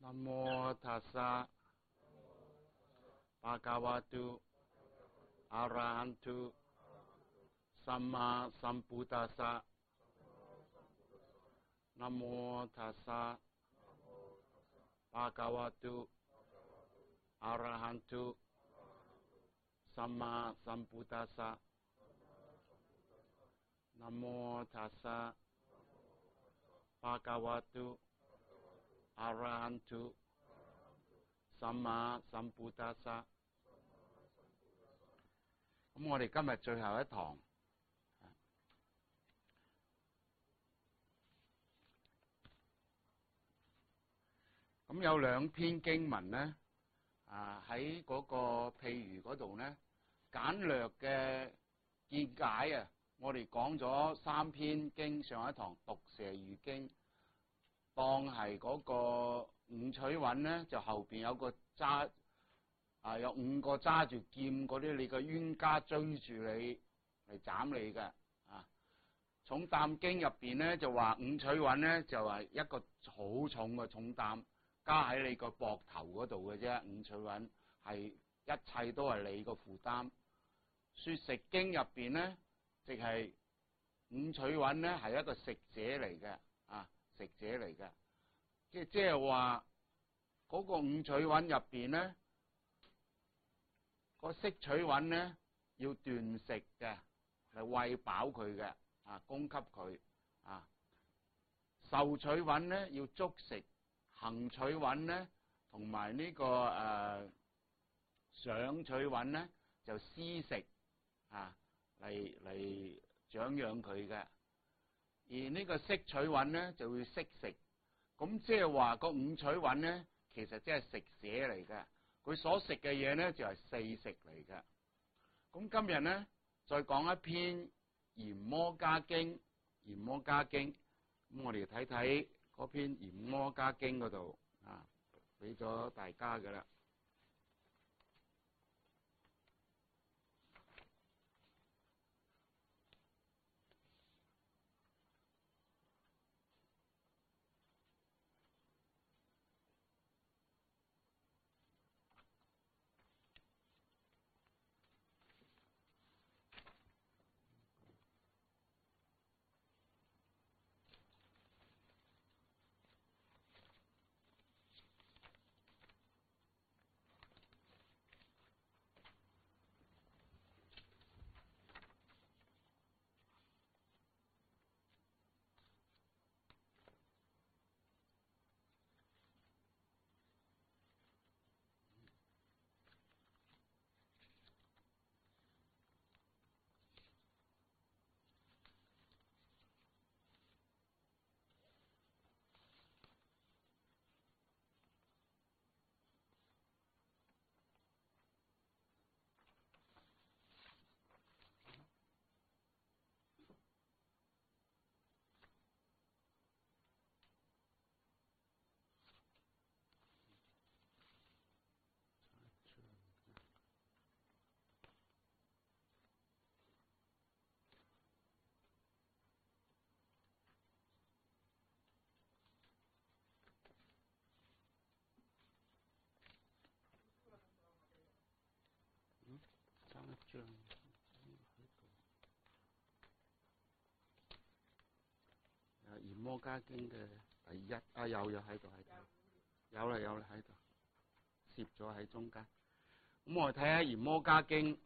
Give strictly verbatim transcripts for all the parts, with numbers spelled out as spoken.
นะโมตัสสะภะคะวะโตอะระหะโตสัมมาสัมพุทธัสสะนะโมตัสสะภะคะวะโตอะระหะโตสัมมาสัมพุทธัสสะนะโมตัสสะภะคะวะโตอะระหะโตสัมมาสัมพุทธัสสะ咁我哋今日最後一堂，咁有兩篇經文呢，啊喺嗰個譬喻嗰度呢，簡略嘅見解啊，我哋講咗三篇經，上一堂毒蛇喻經，當係嗰個五取韻呢，就後邊有個揸。啊！有五個揸住劍嗰啲，你個冤家追住你嚟斬你嘅啊！重擔經入邊咧就話五取韻咧就係一個好重嘅重擔加喺你個膊頭嗰度嘅啫。五取韻係一切都係你個負擔。說食經入邊咧，即係五取韻咧係一個食者嚟嘅啊，食者嚟嘅，即係即係話嗰個五取韻入邊咧。個色取韻咧要斷食嘅，係餵飽佢嘅，啊供給佢啊。受取韻咧要足食，行取韻咧同埋呢個誒想取韻咧就施食啊嚟嚟長養佢嘅。而呢個色取韻咧就會識食，咁即係話個五取韻咧其實即係食者嚟嘅。佢所食嘅嘢咧就係四食嚟嘅。咁今日咧再講一篇閻摩迦經，閻摩迦經。咁我哋睇睇嗰篇閻摩迦經嗰度啊，俾咗大家㗎啦。嗯，爭一張喺度。啊，閻摩迦經嘅第一啊，有有喺度喺度，有啦有啦喺度，攝咗喺中間。咁我哋睇下閻摩迦經。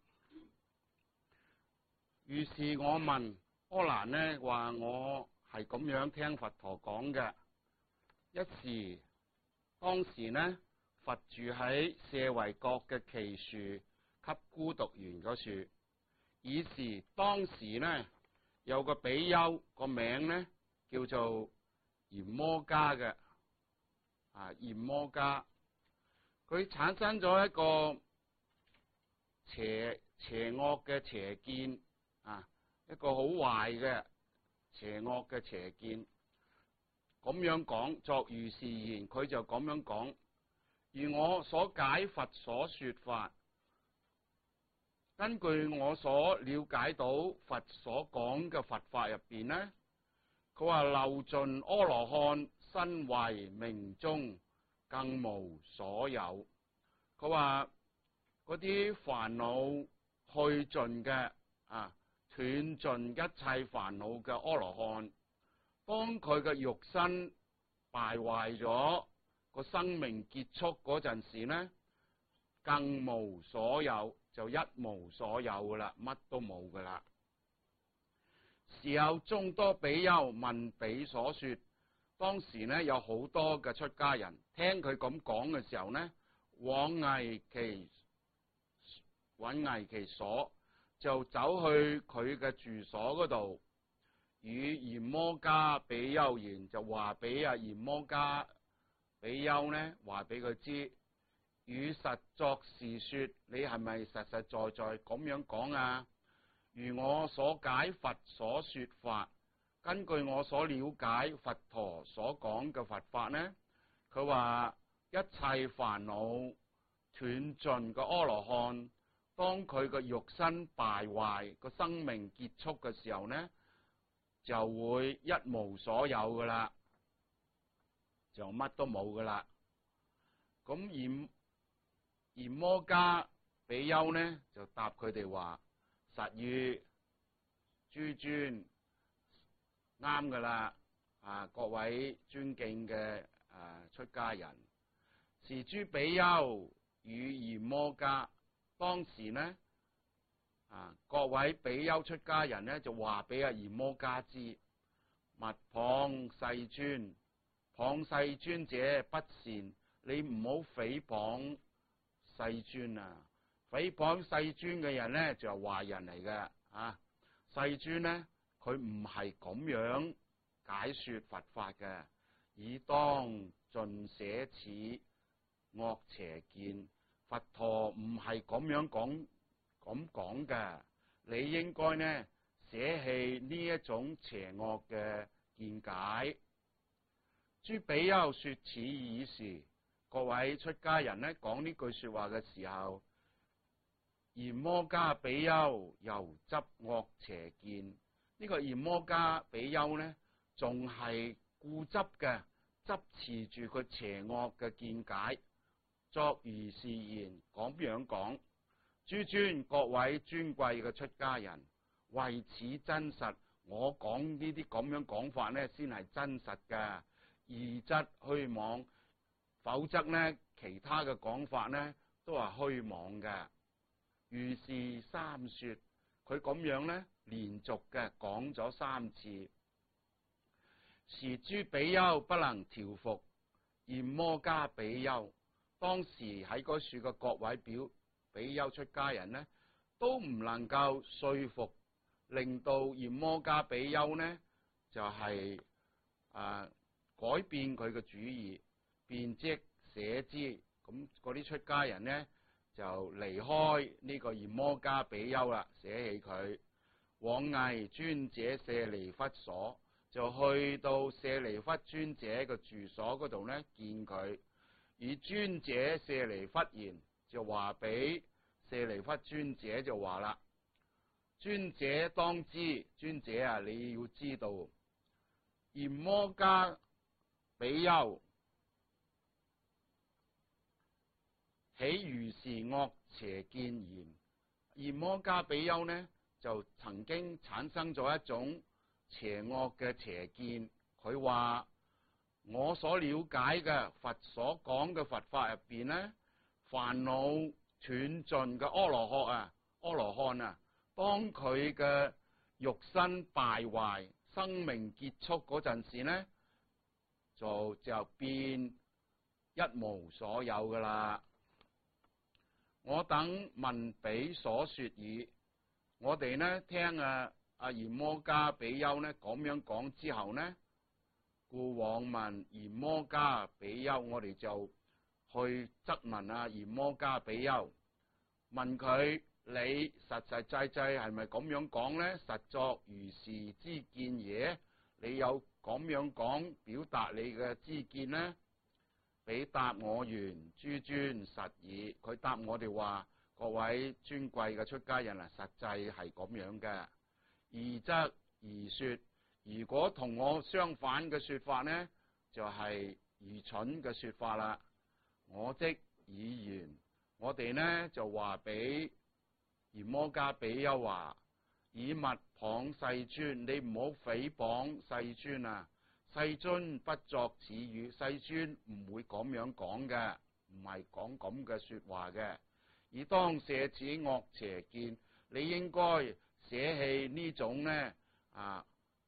於是我問阿難呢話我係咁樣聽佛陀講嘅。一時當時呢，佛住喺舍衛國嘅祇樹給孤獨園嗰樹。以時當時呢，有個比丘個名呢叫做閻摩迦嘅，啊閻摩迦，佢產生咗一個邪邪惡嘅邪見，啊一個好壞嘅邪惡嘅邪見。咁樣講，作如是言，佢就咁樣講。而我所解佛所說法，根據我所了解到佛所講嘅佛法入邊呢，佢話漏盡阿羅漢身為命中， 更無所有。佢話嗰啲煩惱去盡嘅啊，斷盡一切煩惱嘅阿羅漢，當佢嘅肉身敗壞咗，個生命結束嗰陣時呢，更無所有，就一無所有噶啦，乜都冇噶啦。時有眾多比丘聞彼所說，當時呢有好多嘅出家人聽佢咁講嘅時候呢，往詣其往詣其所，就走去佢嘅住所嗰度，與閻摩迦比丘言，就話俾阿閻摩迦比丘呢話俾佢知，與實作是說，你係咪實實在在咁樣講啊？如我所解佛所說法，根據我所了解佛陀所講嘅佛法呢，佢話一切煩惱斷盡嘅阿羅漢，當佢個肉身敗壞，個生命結束嘅時候呢，就會一無所有噶啦，就乜都冇噶啦。咁閻閻摩迦比丘呢就答佢哋話：實語諸尊啱噶啦，啊各位尊敬嘅啊出家人，是諸比丘與閻摩迦，當時呢啊各位比丘出家人呢就話俾阿閻摩迦知，勿謗世尊，謗世尊者不善，你唔好誹謗世尊啊！誹謗世尊嘅人呢就係壞人嚟嘅啊！世尊呢佢唔係咁樣解說佛法嘅，以當盡捨此惡邪見。佛陀唔係咁樣講咁講嘅，你應該呢捨棄呢一種邪惡嘅見解。諸比丘說此已時，各位出家人呢講呢句說話嘅時候，閻摩迦比丘又執惡邪見。呢、這個閻摩迦比丘呢仲係固執嘅，執持住佢邪惡嘅見解，作如是言，咁樣講：諸尊各位尊貴嘅出家人，為此真實，我講呢啲咁樣講法呢先係真實嘅，二則虛妄，否則呢其他嘅講法呢都係虛妄嘅。如是三說，佢咁樣呢連續嘅講咗三次。時諸比丘不能調伏閻摩迦比丘，當時喺嗰處嘅各位表比丘出家人呢都唔能夠說服，令到閻摩迦比丘呢就係、是、啊改變佢嘅主意，便即捨之。咁嗰啲出家人呢就離開呢個閻摩迦比丘啦，捨棄佢，往詣尊者舍利弗所，就去到舍利弗尊者嘅住所嗰度呢見佢。以尊者舍利弗言，就話俾舍利弗尊者就話啦：尊者當知，尊者啊，你要知道，閻摩迦比丘起如是惡邪見言。閻摩迦比丘呢就曾經產生咗一種邪惡嘅邪見，佢話我所了解嘅佛所講嘅佛法入邊呢，煩惱斷盡嘅阿羅漢啊，阿羅漢啊，當佢嘅肉身敗壞、生命結束嗰陣時呢，就就變一無所有噶啦。我等聞彼所說已，我哋呢聽啊阿閻摩迦比丘呢咁樣講之後呢，故往問閻摩迦比丘，我哋就去質問啊閻摩迦比丘，問佢你實實際際係咪咁樣講呢？實作如是之見耶？你有咁樣講表達你嘅知見呢？彼答我言：諸尊實已。佢答我哋話：各位尊貴嘅出家人啊，實際係咁樣嘅。二則而說，如果同我相反嘅說法呢，就係、是、愚蠢嘅說法啦。 我即已言。我哋呢就話俾閻摩迦比丘話：以勿謗世尊，你唔好誹謗世尊啊！世尊不作此語，世尊唔會咁樣講嘅，唔係講咁嘅說話嘅。以當捨此惡邪見，你應該捨棄呢種呢啊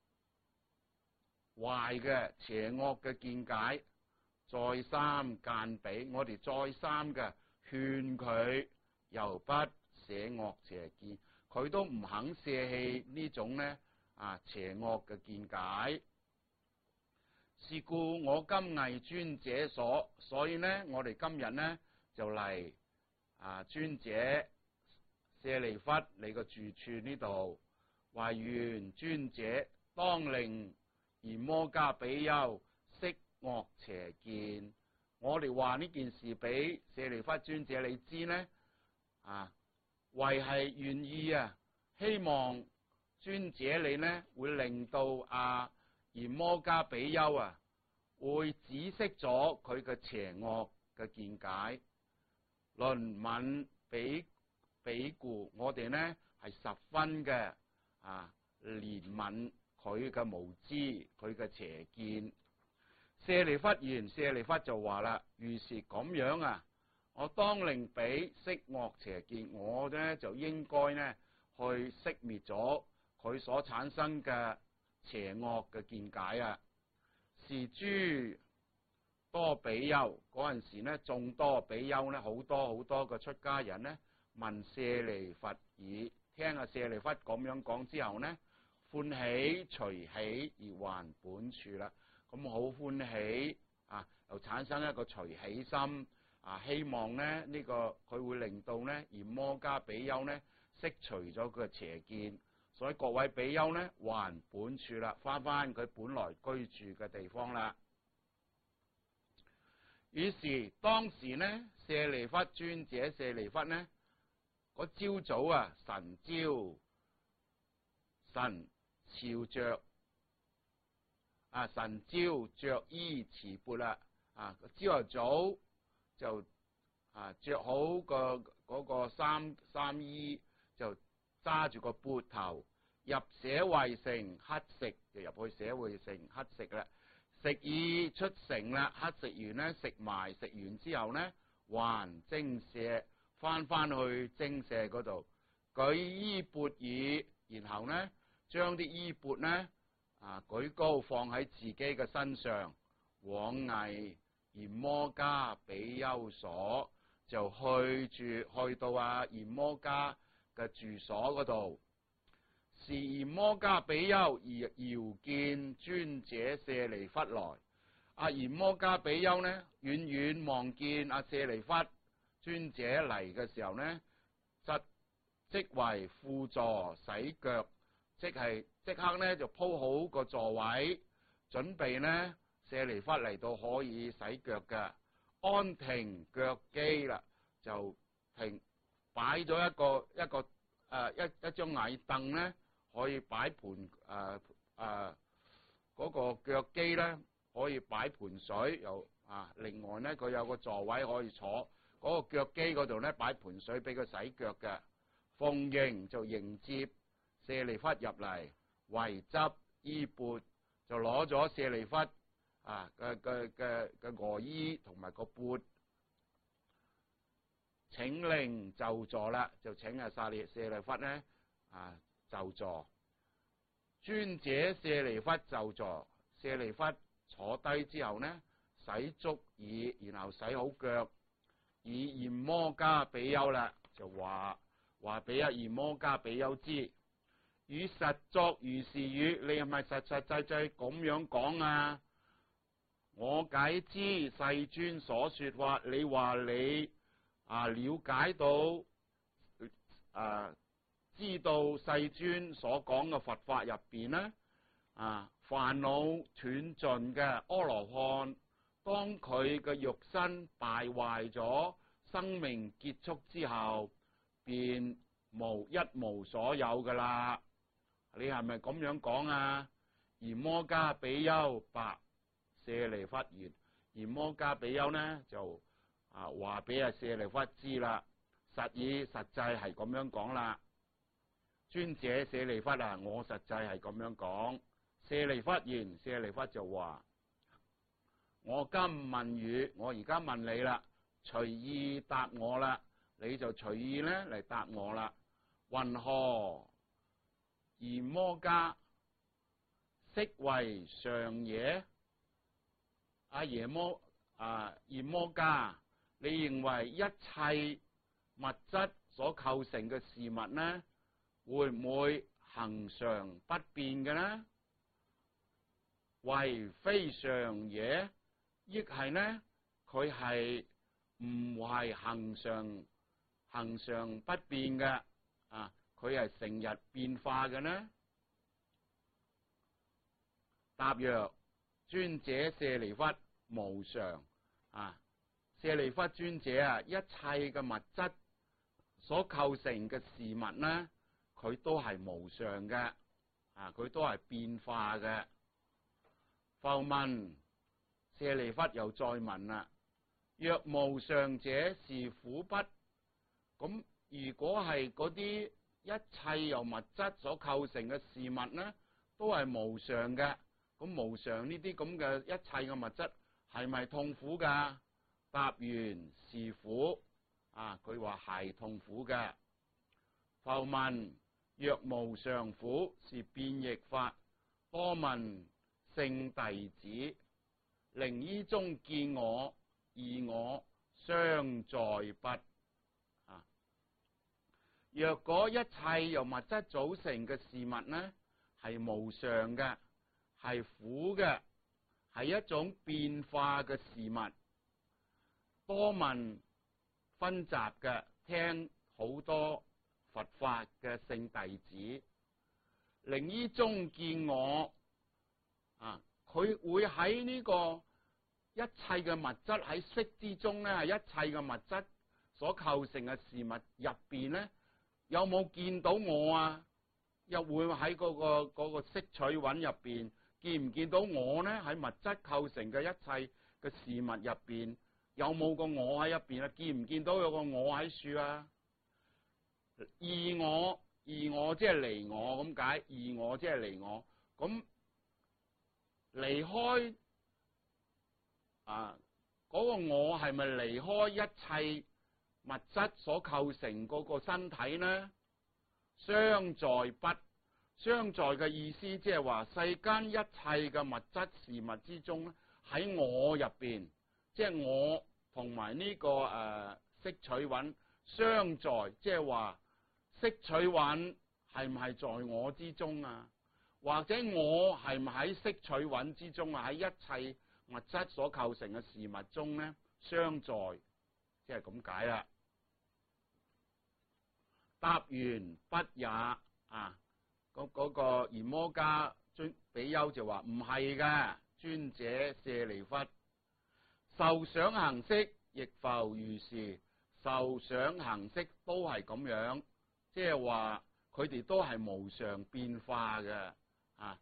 壞嘅邪惡嘅見解。再三間比，我哋再三嘅勸佢，又不捨惡邪見，佢都唔肯捨棄呢種呢啊邪惡嘅見解。是故我今為尊者所，所以呢，我哋今日呢就嚟啊尊者舍利弗你個住處呢度，話願尊者當令閻摩迦比丘息惡邪見。我哋話呢件事俾舍利弗尊者你知呢，啊，為係願意啊，希望尊者你呢會令到啊閻摩迦比丘啊會止息咗佢嘅邪惡嘅見解。論愍彼彼故，我哋呢係十分嘅啊憐憫佢嘅無知，佢嘅邪見。舍利弗言，舍利弗就話啦：如是咁樣啊，我當令彼息惡邪見，我呢就應該呢去熄滅咗佢所產生嘅邪惡嘅見解啊。是諸多比丘嗰陣時呢，眾多比丘呢，好多好多嘅出家人呢，聞舍利弗已，聽阿舍利弗咁樣講之後呢，歡喜隨喜而還本處啦。咁好歡喜啊，又產生一個隨喜心啊，希望呢呢、這個佢會令到呢閻摩迦比丘呢釋除咗佢嘅邪見，所以各位比丘呢還本處啦，翻翻佢本來居住嘅地方啦。於是當時呢，舍利弗尊者舍利弗呢，嗰朝早啊，晨朝晨朝着。啊！晨朝着衣持缽啦，啊！朝頭早就啊着好個嗰個衫衫衣，就揸住個缽頭入舍衛城乞食，就入去舍衛城乞食啦。食已出城啦，乞食完呢，食埋食完之後呢，還精舍翻翻去精舍嗰度舉衣缽已，然後呢將啲衣缽呢。啊！舉高放喺自己嘅身上，往詣閻摩迦比丘所，就去住去到啊閻摩迦嘅住所嗰度。是閻摩迦比丘而遙見尊者舍利弗來。阿閻摩迦比丘呢，遠遠望見阿舍利弗尊者嚟嘅時候呢，即即為輔助洗腳。即係即刻咧就鋪好個座位，準備呢舍利弗嚟到可以洗腳嘅，安停腳機啦，就停擺咗一個一個誒、呃、一一張矮凳咧，可以擺盤誒誒嗰個腳機咧可以擺盤水，又啊另外咧佢有個座位可以坐，嗰、那個腳機嗰度咧擺盤水俾佢洗腳嘅，奉迎就迎接舍利弗入嚟，為執衣缽，就攞咗舍利弗啊嘅嘅嘅嘅臥衣同埋個缽，請令就座啦，就請阿舍利舍利弗呢啊就座。尊者舍利弗就座，舍利弗坐低之後呢，洗足已，然後洗好腳，以閻摩迦比丘啦，就話話俾阿閻摩迦比丘知。與實作如是語，你係咪實實際際咁樣講啊？我解知世尊所說話，你話你啊了解到啊知道世尊所講嘅佛法入邊呢，啊煩惱斷盡嘅阿羅漢，當佢嘅肉身敗壞咗，生命結束之後，便無一無所有噶啦。你係咪咁樣講啊？閻摩迦比丘白舍利弗言，閻摩迦比丘呢就啊話俾阿舍利弗知啦，實以實際係咁樣講啦。尊者舍利弗啊，我實際係咁樣講。舍利弗言，舍利弗就話：我今問語，我而家問你啦，隨意答我啦，你就隨意咧嚟答我啦。云何閻摩迦悉為上耶？阿耶摩啊，閻摩迦，你認為一切物質所構成嘅事物呢，會唔會恆常不變嘅呢？為非上耶？亦係呢？佢係唔係恆常恆常不變嘅？啊，佢係成日變化嘅呢？答曰：尊者舍利弗，無常。啊，舍利弗尊者啊，一切嘅物質所構成嘅事物呢，佢都係無常嘅，啊，佢都係變化嘅。復問，舍利弗又再問啦：若無常者，是苦不？咁如果係嗰啲一切由物質所構成嘅事物呢，都係無常嘅，咁無常呢啲咁嘅一切嘅物質係咪痛苦噶？答言是苦。啊，佢話係痛苦嘅。復問：若無常苦，是變異法，多聞聖弟子，寧依中見我，二我相在不？啊，若果一切由物質組成嘅事物呢，係無常嘅，係苦嘅，係一種變化嘅事物，多聞分集嘅，聽好多佛法嘅聖弟子，寧依中見我。啊，佢會喺呢個一切嘅物質喺色之中咧，係一切嘅物質所構成嘅事物入邊咧，有冇見到我啊？又會喺嗰個嗰個色取蘊入邊見唔見到我呢？喺物質構成嘅一切嘅事物入邊，有冇個我喺入邊啊？見唔見到有個我喺處啊？二我，二我即係離我咁解，二我即係離我咁。離開啊嗰個我係咪離開一切物質所構成嗰個身體呢？相在不？相在嘅意思即係話世間一切嘅物質事物之中，喺我入邊，即係我同埋呢個誒色取蘊相在，即係話色取蘊係唔係在我之中啊？或者我係唔喺色取蘊之中啊？喺一切物質所構成嘅事物中呢，相在，即係咁解啦。答言不也。啊，嗰、那、嗰個閻摩迦尊比丘就話唔係嘅，尊者舍利弗，受想行識亦復如是，受想行識都係咁樣，即係話佢哋都係無常變化嘅。啊！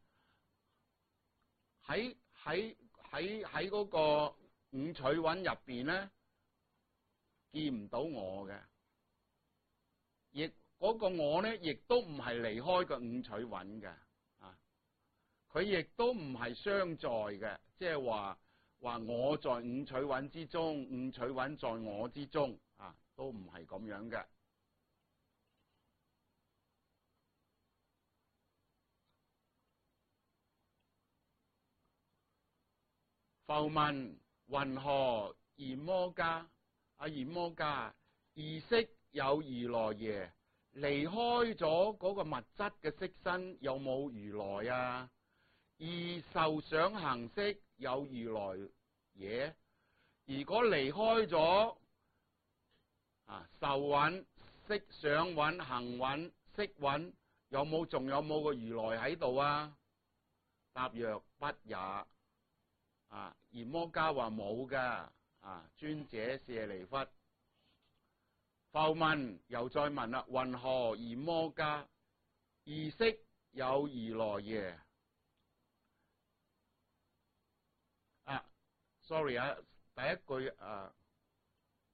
喺喺喺喺嗰個五取蘊入邊咧，見唔到我嘅，亦嗰、那個我咧，亦都唔係離開個五取蘊嘅。啊，佢亦都唔係相在嘅，即係話話我在五取蘊之中，五取蘊在我之中，啊，都唔係咁樣嘅。復問：云何閻摩迦？阿閻摩迦，二色有如來耶？離開咗嗰個物質嘅色身，有冇如來啊？二受想行識有如來耶？如果離開咗啊受蘊、色想蘊、行蘊、識蘊，有冇仲有冇個如來喺度啊？答曰：不也。啊，閻摩迦話冇㗎。啊，尊者舍利弗。復問，又再問啦，云何閻摩迦？二色有如來耶？啊 ，sorry 啊，第一句啊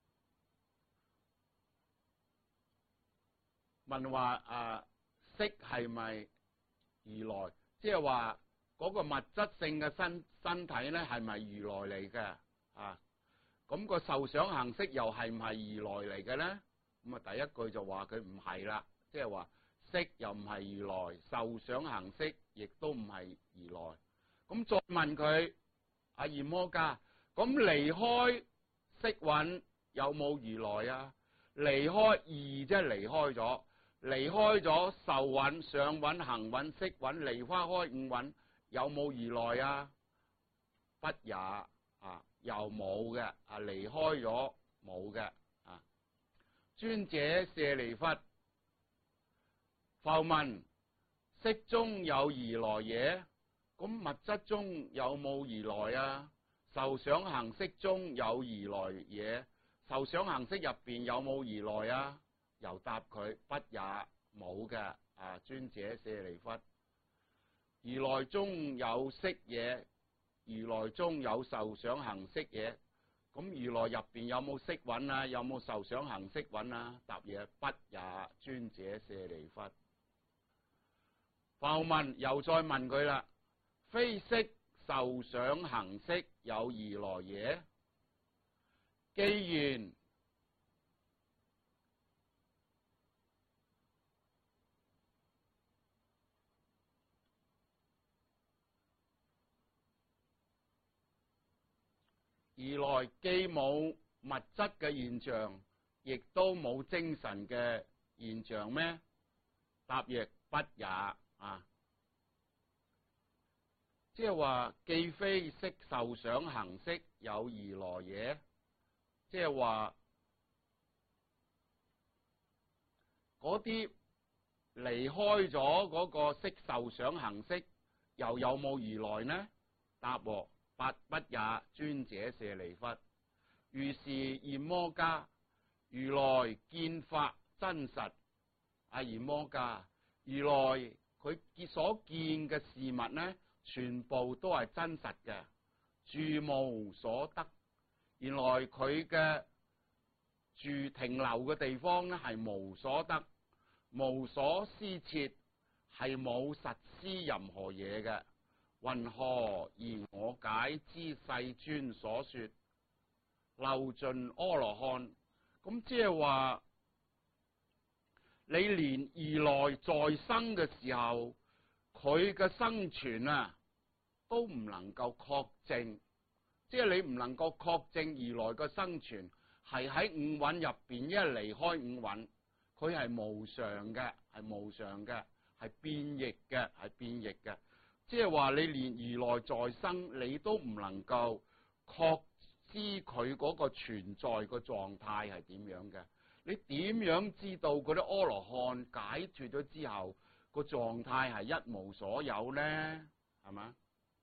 問話啊，色係咪如來？即係話嗰個物質性嘅身身體咧，係咪如來嚟嘅啊？咁個受想行識又係唔係如來嚟嘅咧？咁啊，第一句就話佢唔係啦，即係話色又唔係如來，受想行識亦都唔係如來。咁再問佢阿閻摩迦，咁離開色蘊有冇如來啊？離開二即係離開咗，離開咗受蘊、想蘊、行蘊、識蘊，離花開五蘊，有冇如來啊？不也啊，又冇嘅啊，離開咗冇嘅啊。尊者舍利弗，復問色中有如來耶？咁物質中有冇如來啊？受想行識中有如來耶？受想行識入邊有冇如來啊？又答佢不也，冇嘅啊。尊者舍利弗，如來中有色耶？如來中有受想行識耶？咁如來入邊有冇識蘊啊？有冇受想行識蘊啊？答嘢不也。尊者舍利弗，復問又再問佢啦，非色受想行識有如來耶？既然如來既冇物質嘅現象，亦都冇精神嘅現象咩？答亦不也啊！即係話既非色受想行識有如來耶？即係話嗰啲離開咗嗰個色受想行識，又有冇如來呢？答喎不不也。尊者舍利弗，如是閻摩迦，如來見法真實。阿閻摩迦，如來佢所見嘅事物呢，全部都係真實嘅，住無所得。原來佢嘅住停留嘅地方呢，係無所得，無所施設，係冇實施任何嘢嘅。云何而我解之世尊所說，漏盡阿羅漢？咁即係話，你連如來在生嘅時候，佢嘅生存啊，都唔能夠確證。即係你唔能夠確證如來嘅生存係喺五蘊入邊，一離開五蘊，佢係無常嘅，係無常嘅，係變異嘅，係變異嘅。即係話你連如來在生，你都唔能夠確知佢嗰個存在嘅狀態係點樣嘅。你點樣知道嗰啲阿羅漢解脫咗之後個狀態係一無所有呢？係嘛？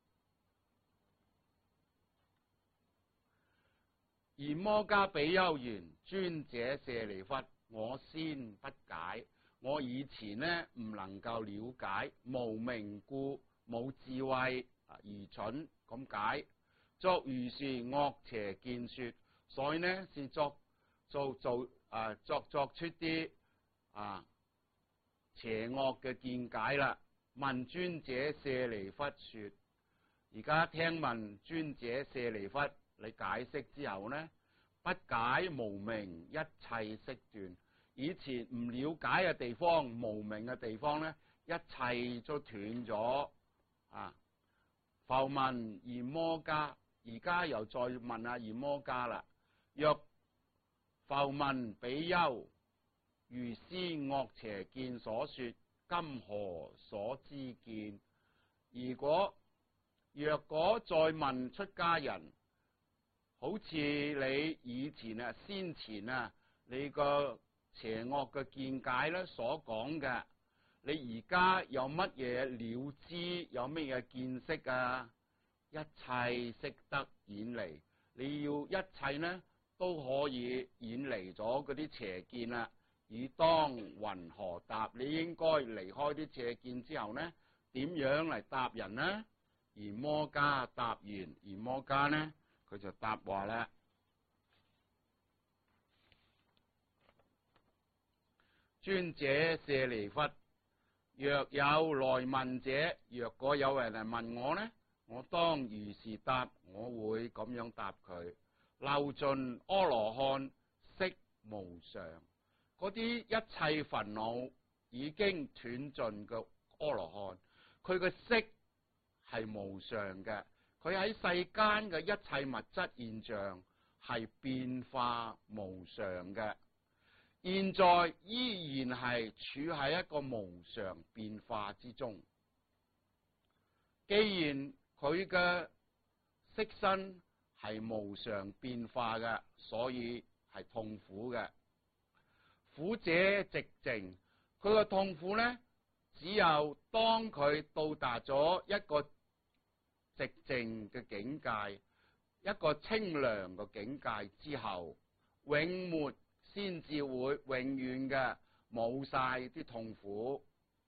閻摩迦比丘言：尊者舍利弗，我先不解。我以前呢唔能夠了解，無明故，冇智慧，愚蠢咁解，作如是惡邪見說，所以呢先作做做啊作作出啲啊邪惡嘅見解啦。問尊者舍利弗說，而家聽問尊者舍利弗，你解釋之後呢，不解無明，一切悉斷。以前唔了解嘅地方，無明嘅地方呢，一切都斷咗啊！復問閻摩迦，而家又再問下閻摩迦啦。若復問比丘，如斯惡邪見所說，今何所知見？如果若果再問出家人，好似你以前啊、先前啊，你個邪惡嘅見解咧所講嘅，你而家有乜嘢了知？有乜嘢見識啊？一切悉得遠離，你要一切呢都可以遠離咗嗰啲邪見啦。以當云何答？你應該離開啲邪見之後呢，點樣嚟答人呢？閻摩迦答完，閻摩迦呢，佢就答話啦。 尊者舍利弗，若有來問者，若果有人嚟問我呢，我當如是答，我會咁樣答佢。漏盡阿羅漢悉無常，嗰啲一切煩惱已經斷盡嘅阿羅漢，佢嘅色係無常嘅，佢喺世間嘅一切物質現象係變化無常嘅，現在依然係處喺一個無常變化之中。既然佢嘅色身係無常變化嘅，所以係痛苦嘅。苦者寂靜，佢個痛苦呢，只有當佢到達咗一個寂靜嘅境界，一個清涼嘅境界之後，永沒先至會永遠嘅冇晒啲痛苦。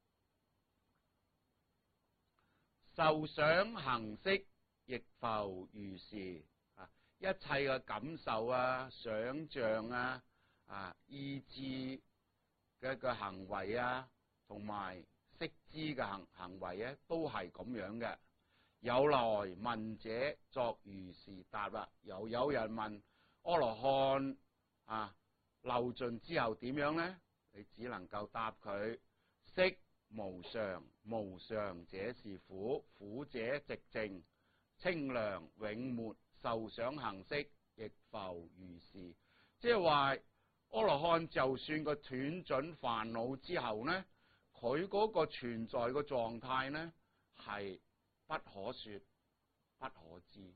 受想行識亦復如是。一切嘅感受啊、想像啊、啊意志嘅嘅行為啊，同埋識知嘅行行為啊，都係咁樣嘅。有來問者作如是答啦。又有人問阿羅漢啊，漏盡之後點樣呢？你只能夠答佢：色無常，無常者是苦，苦者寂靜，清涼永沒。受想行識亦復如是，即係話阿羅漢就算個斷盡煩惱之後呢，佢嗰個存在嘅狀態呢，係不可說不可知。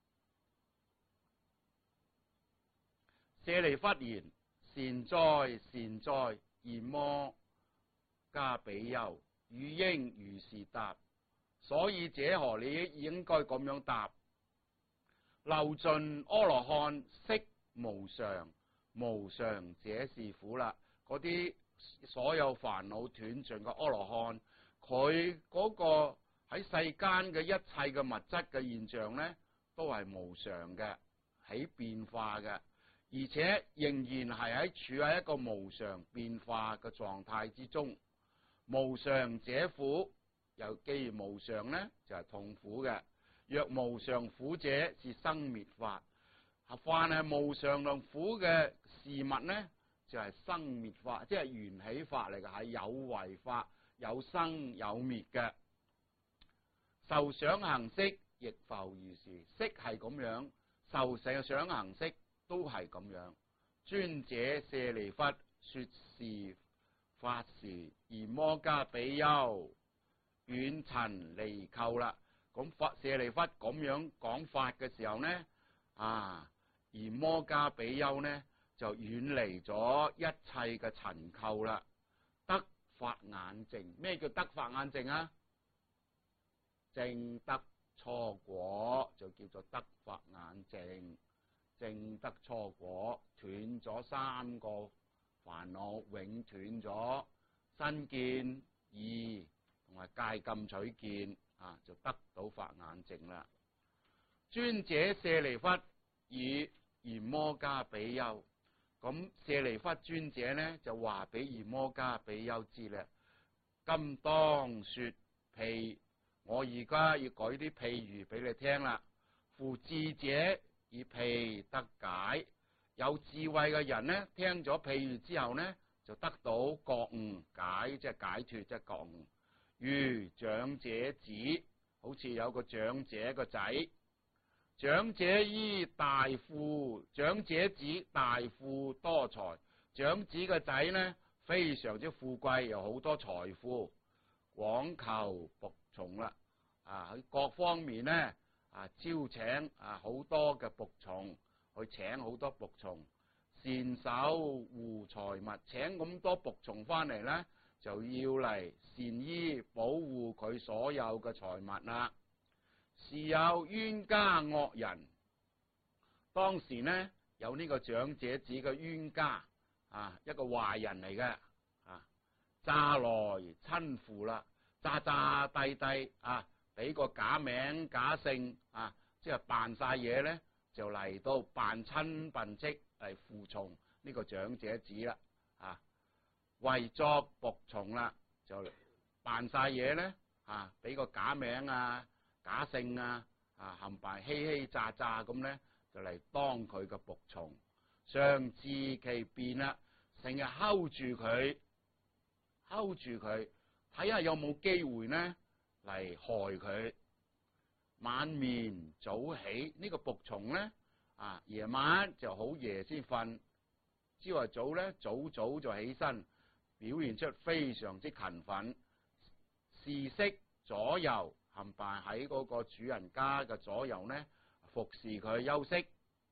舍利弗言：善哉善哉，焰摩迦比丘，汝應如是答。所以者何？你應該咁樣答。漏盡阿羅漢悉無常，無常者是苦啦。嗰啲所有煩惱斷盡嘅阿羅漢，佢嗰個喺世間嘅一切嘅物質嘅現象呢，都係無常嘅，起變化嘅，而且仍然係喺處喺一個無常變化嘅狀態之中。無常者苦，又既然無常呢，就係痛苦嘅。若無常苦者，是生滅法。凡係無常同苦嘅事物呢，就係、是、生滅法，即係緣起法嚟嘅，係有為法，有生有滅嘅。受想行識亦復如是，識係咁樣，受想行識都係咁樣。尊者舍利弗，說是法時，焰摩迦比丘遠塵離垢啦。咁佛舍利弗咁樣講法嘅時候呢，啊，焰摩迦比丘呢就遠離咗一切嘅塵垢啦，得法眼淨。咩叫得法眼淨啊？證得初果就叫做得法眼淨。證得初果，斷咗三個煩惱，永斷咗身見、意同埋戒禁取見。啊，就得到法眼淨啦。尊者舍利弗以焰摩迦比丘，咁舍利弗尊者呢就話俾焰摩迦比丘知啦。今當說譬，我而家要舉啲譬喻俾你聽啦。夫智者以譬得解，有智慧嘅人呢，聽咗譬喻之後呢，就得到覺悟，解即係解脫，即係覺悟。如長者子，好似有個長者個仔，長者依大富，長者子大富多財，長子個仔呢非常之富貴，有好多財富，廣求僕從啦，啊喺各方面呢啊招請啊好多嘅僕從，去請好多僕從，善守護財物，請咁多僕從翻嚟呢，就要嚟善依保護佢所有嘅財物啦。時有冤家惡人，當時呢有呢個長者子嘅冤家啊，一個壞人嚟嘅啊，詐來親附啦，詐詐諦諦啊，俾個假名假姓啊，即係扮晒嘢呢，就嚟到扮親笨戚嚟附從呢個長者子啦啊。 為作僕從啦，就扮晒嘢咧，啊，俾個假名啊、假姓啊，啊，冚唪欺欺詐詐咁咧，就嚟當佢嘅僕從，常自其便啦，成日睺住佢，睺住佢，睇下有冇機會呢嚟害佢。晚眠早起，呢個僕從咧，啊，夜晚就好夜先瞓，朝頭早咧早早就起身，表現出非常之勤奮，侍息左右，冚唪唥喺嗰個主人家嘅左右呢，服侍佢休息，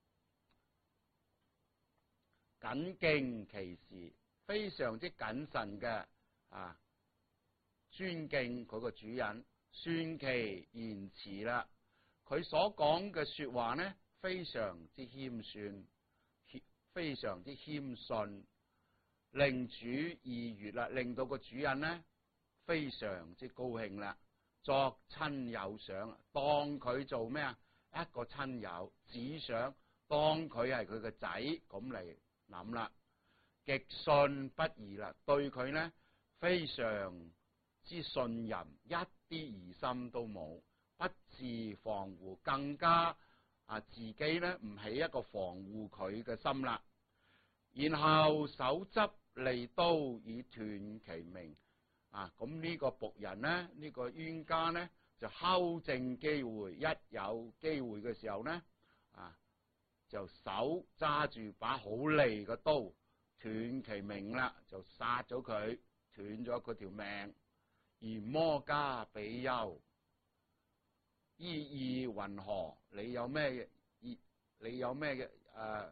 謹敬其事，非常之謹慎嘅啊，尊敬佢個主人。算其言辭啦，佢所講嘅說話呢，非常之謙遜，非常之謙遜，令主意悅啦，令到個主人呢非常之高興啦。作親友想，當佢做咩啊？一個親友，只想當佢係佢個仔咁嚟諗啦。極信不疑啦，對佢呢非常之信任，一啲疑心都冇，不自防護，更加啊自己呢唔起一個防護佢嘅心啦。然後手執利刀以斷其命啊！咁呢個僕人呢，呢、呢個冤家呢，就睺正機會，一有機會嘅時候呢，啊就手揸住把好利嘅刀，斷其命啦，就殺咗佢，斷咗佢條命。而摩加比丘，依意云何？你有咩意？你有咩嘅誒？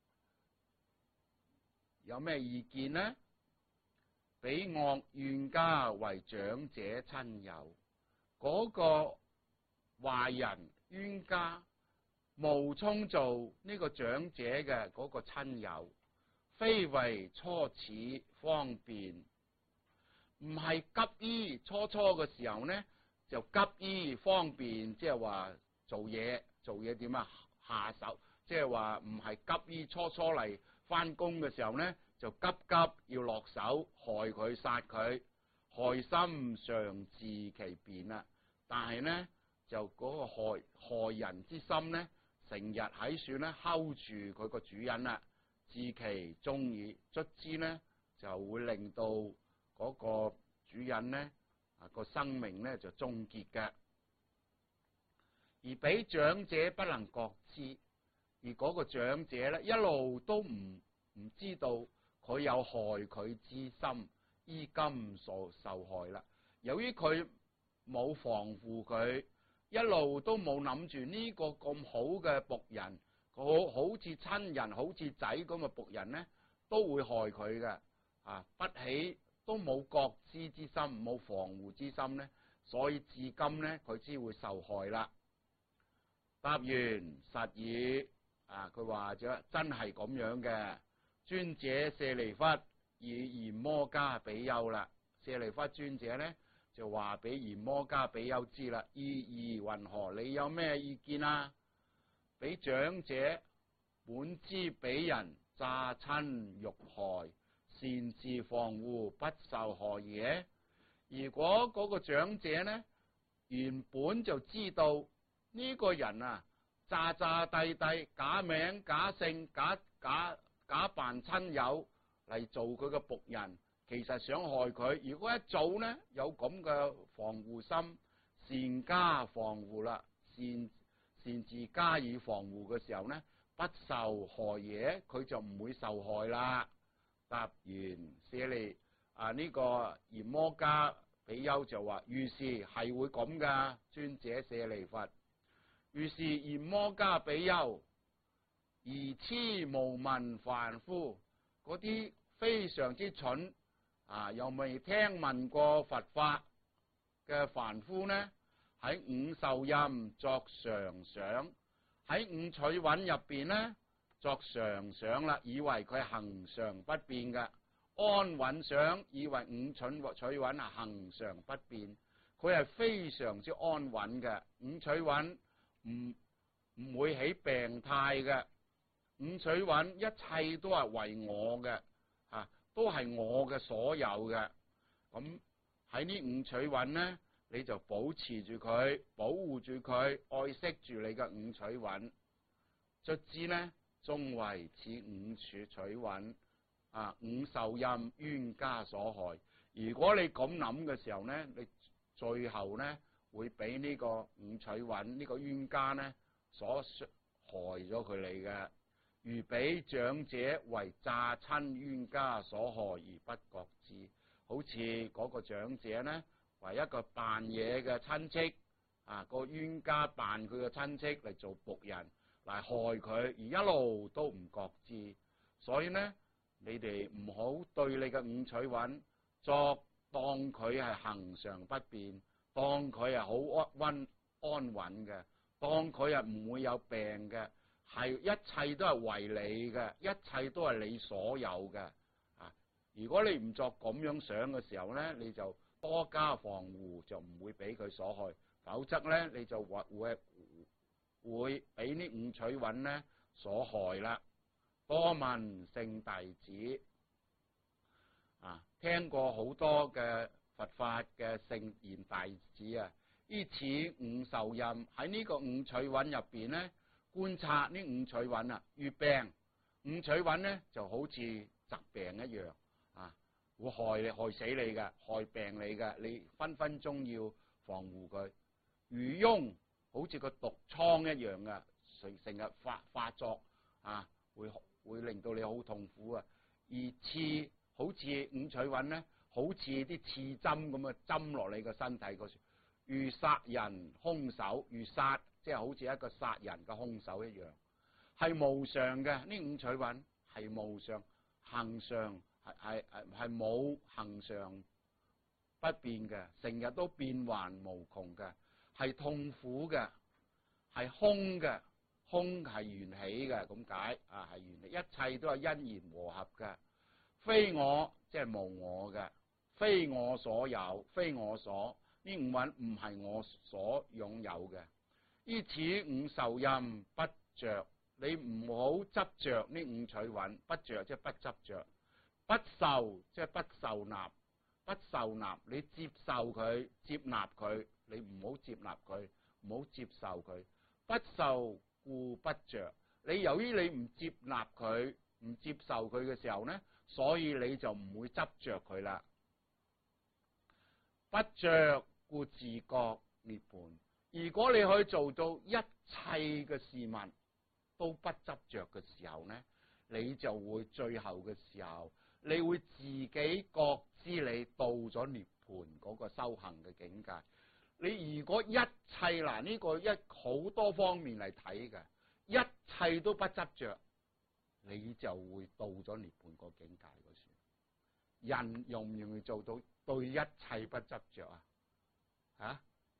有咩意見呢？比惡冤家為長者親友，嗰、那個壞人冤家冒充做呢個長者嘅嗰個親友，非為初始方便。唔係急於初初嘅時候呢，就急於方便，即係話做嘢做嘢點啊下手，即係話唔係急於初初嚟翻工嘅時候呢，就急急要落手害佢殺佢，害心常自其便啦。但係呢，就嗰個害害人之心呢，成日喺算咧睺住佢個主人啦，自其中意，卒之呢就會令到嗰個主人呢啊個生命呢就終結嘅，而俾長者不能覺知，而嗰個長者呢一路都唔唔知道佢有害佢之心，依今所受害啦。由於佢冇防護佢，一路都冇諗住呢個咁好嘅僕人，好好似親人好似仔咁嘅僕人呢，都會害佢嘅啊，不起。都冇覺知之心，冇防護之心呢，所以至今呢，佢先會受害啦。答完實已啊，佢話咗真係咁樣嘅。尊者舍利弗以言摩加比丘啦，舍利弗尊者呢就話俾言摩加比丘知啦。意義云何？你有咩意見啊？俾長者本知俾人詐親辱害，善自防護，不受害嘢。如果嗰個長者呢，原本就知道呢個人啊，詐詐諦諦，假名假姓，假假假扮親友嚟做佢嘅僕人，其實想害佢。如果一早呢有咁嘅防護心，善加防護啦，善善自加以防護嘅時候呢，不受害嘢，佢就唔會受害啦。答完舍利啊，呢、這個言摩加比丘就話：於是係會咁噶，尊者舍利弗。於是言摩加比丘愚癡無聞凡夫，嗰啲非常之蠢啊，又未聽聞過佛法嘅凡夫呢，喺五受陰作常想，喺五取蘊入邊呢。作常想啦，以為佢係恒常不變嘅；安穩想，以為五取取蘊係恒常不變，佢係非常之安穩嘅。五取蘊唔唔會起病態嘅，五取蘊一切都係為我嘅，啊， 都係我嘅所有嘅。咁喺呢五取蘊咧，你就保持住佢，保護住佢，愛惜住你嘅五取蘊。卒之咧，終為此五處取蘊啊，五受陰冤家所害。如果你咁諗嘅時候咧，你最後咧會俾呢個五取蘊呢個冤家咧所害咗佢哋嘅。如彼長者為詐親冤家所害而不覺知，好似嗰個長者咧為一個扮嘢嘅親戚啊，個冤家扮佢嘅親戚嚟做僕人嚟害佢，而一路都唔覺知。所以咧，你哋唔好對你嘅五取蘊作當佢係恆常不變，當佢係好安安穩嘅，當佢係唔會有病嘅。係一切都係為你嘅，一切都係你所有嘅啊！如果你唔作咁樣想嘅時候咧，你就多加防護，就唔會俾佢所害。否則咧，你就會會會俾呢五取蘊咧所害啦。多聞聖弟子啊，聽過好多嘅佛法嘅聖賢弟子啊，依此五受陰喺呢個五取蘊入邊咧。觀察呢五取蘊啊，遇病五取蘊咧就好似疾病一樣啊，會害你害死你嘅，害病你嘅，你分分鐘要防護佢。如癰好似個毒瘡一樣嘅，成成日發發作啊，會會令到你好痛苦啊。而刺好似五取蘊咧，好似啲刺針咁啊，針落你個身體嗰處。如殺人兇手，如殺。即係好似一個殺人嘅兇手一樣，係無常嘅。呢五取蘊係無常，恆常係係係係冇恆常不變嘅，成日都變幻無窮嘅，係痛苦嘅，係空嘅，空係緣起嘅，咁解啊，係緣起，一切都係因緣和合嘅，非我即係無我嘅，非我所有，非我所，呢五蘊唔係我所擁有嘅。依此五受陰不着，你唔好執着呢五取蘊，不着即係不執着，不受即係不受納，不受納你接受佢，接納佢，你唔好接納佢，唔好接受佢。不受故不着，你由於你唔接納佢，唔接受佢嘅時候呢，所以你就唔會執着佢啦。不着故自覺涅槃。如果你可以做到一切嘅事物都不執着嘅時候呢，你就會最後嘅時候，你會自己覺知你到咗涅槃嗰個修行嘅境界。你如果一切嗱呢個一好多方面嚟睇嘅，一切都不執着，你就會到咗涅槃個境界嗰時。人容唔容易做到對一切不執着啊？啊？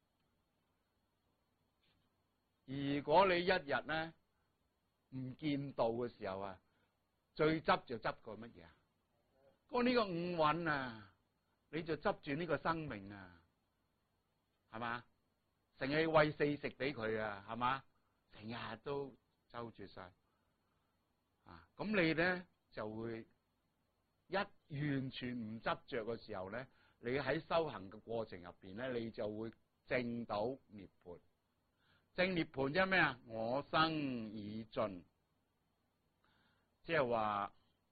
如果你一日咧唔見道嘅時候啊，最執就執過乜嘢啊？講呢個五蘊啊，你就執住呢個生命啊，係嘛？成日餵四食俾佢啊，係嘛？成日都周住晒啊，咁你咧就會一完全唔執着嘅時候咧，你喺修行嘅過程入邊咧，你就會證到涅槃。證涅槃即係咩啊？我生已盡，即係話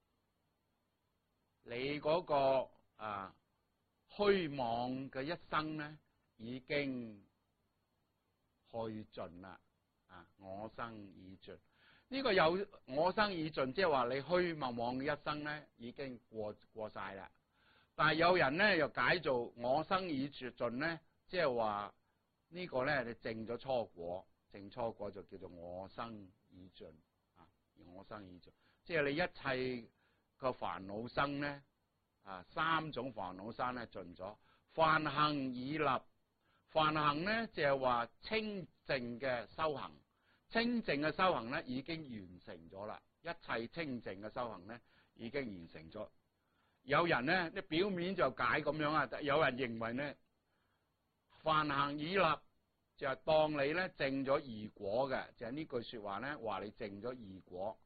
你嗰個啊虛妄嘅一生咧，已經去盡啦。啊，我生已盡，呢個有我生已盡，即係話你虛妄妄嘅一生咧，已經過過晒啦。但係有人咧又解做我生已盡咧，即係話呢個咧你證咗初果。證初果就叫做我生已盡啊！我生已盡，即係你一切個煩惱生咧啊，三種煩惱生咧盡咗。梵行已立，梵行咧就係話清淨嘅修行，清淨嘅修行咧已經完成咗啦。一切清淨嘅修行咧已經完成咗。有人咧啲表面就解咁樣啊，有人認為咧梵行已立。就係當你咧證咗二果嘅，就係、是、呢句說話咧，話你證咗二果。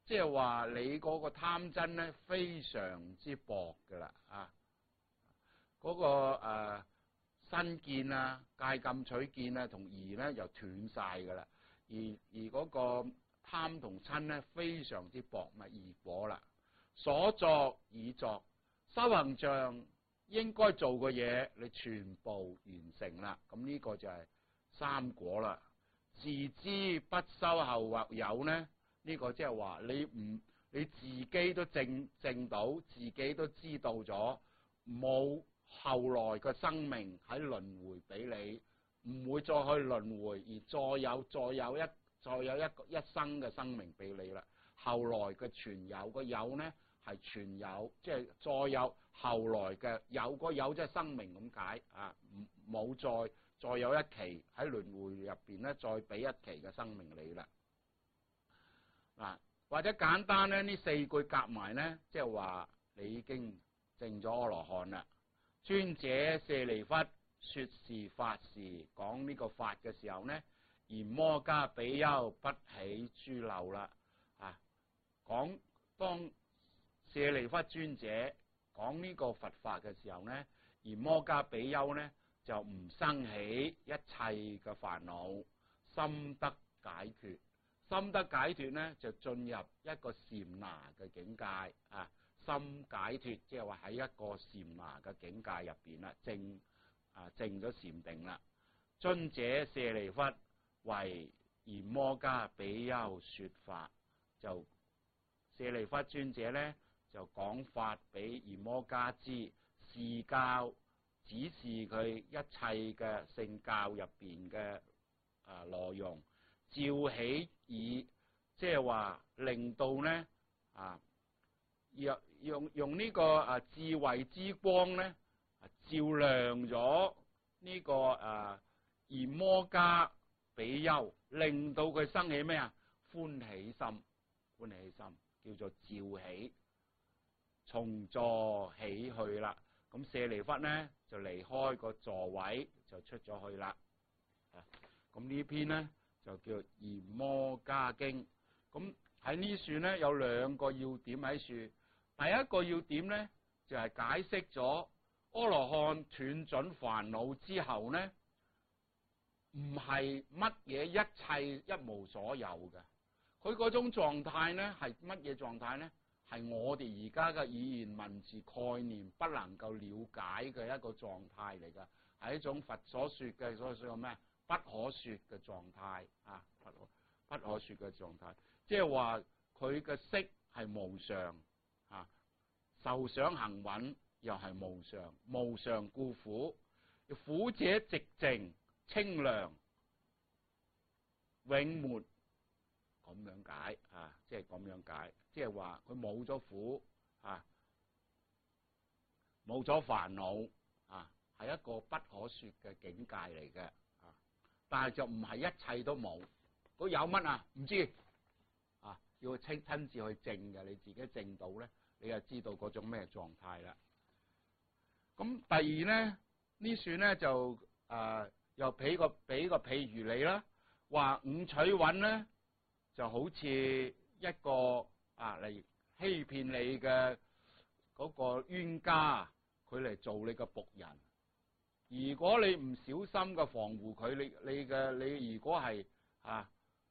即係話你嗰個貪真咧非常之薄㗎啦啊！嗰、那個誒、呃、身見啊、戒禁取見啊同疑咧又斷晒㗎啦，而而嗰個貪同瞋咧非常之薄，咪二果啦。所作已作，修行上應該做嘅嘢，你全部完成啦。咁呢個就係三果啦。自知不修後或有呢？呢、這個即係話你唔你自己都證證到，自己都知道咗，冇後來嘅生命喺輪迴俾你，唔會再去輪迴，而再有再有一再有一個一生嘅生命俾你啦。後來嘅存有個有呢係存有，即係再有後來嘅有個有即係生命咁解啊，冇再再有一期喺輪迴入邊咧，再俾一期嘅生命你啦。嗱，或者簡單咧，呢四句夾埋咧，即係話你已經證咗阿羅漢啦。尊者舍利弗說是法時，講呢個法嘅時候呢，言摩迦比丘不起諸漏啦。啊，講當舍利弗尊者講呢個佛法嘅時候呢，言摩迦比丘呢就唔生起一切嘅煩惱，心得解脫。心得解脫呢，就進入一個禪那嘅境界啊！心解脫，即係話喺一個禪那嘅境界入邊啦，證啊證咗禪定啦。尊者舍利弗為言摩迦比丘說法，就舍利弗尊者咧就講法俾言摩迦知，示教指示佢一切嘅聖教入邊嘅啊內容。照起以即係話令到咧啊，用用用呢個啊智慧之光咧，照亮咗呢個啊言摩迦比丘，令到佢生起咩啊歡喜心，歡喜心叫做照起，從座起去啦。咁舍利弗咧就離開個座位就出咗去啦。咁呢篇咧就叫《言摩迦經》。咁喺呢處咧有兩個要點喺處。第一個要點咧就係、是、解釋咗阿羅漢斷盡煩惱之後咧，唔係乜嘢一切一無所有嘅。佢嗰種狀態咧係乜嘢狀態咧？係我哋而家嘅語言文字概念不能夠了解嘅一個狀態嚟㗎，係一種佛所說嘅所謂咩不可說嘅狀態啊，不可不可說嘅狀態，即係話佢嘅色係無常啊，受想行穩又係無常，無常故苦，苦者寂靜清涼永沒。咁樣解啊，即係咁樣解，即係話佢冇咗苦啊，冇咗煩惱啊，係一個不可說嘅境界嚟嘅啊。但係就唔係一切都冇，佢有乜啊？唔知啊，要親親自去證嘅，你自己證到咧，你就知道嗰種咩狀態啦。咁第二咧，呢處咧就誒、呃、又俾個俾個譬如你啦，話五取蘊咧。就好似一個啊嚟欺騙你嘅嗰個冤家，佢嚟做你嘅僕人。如果你唔小心嘅防護佢，你你嘅你如果係啊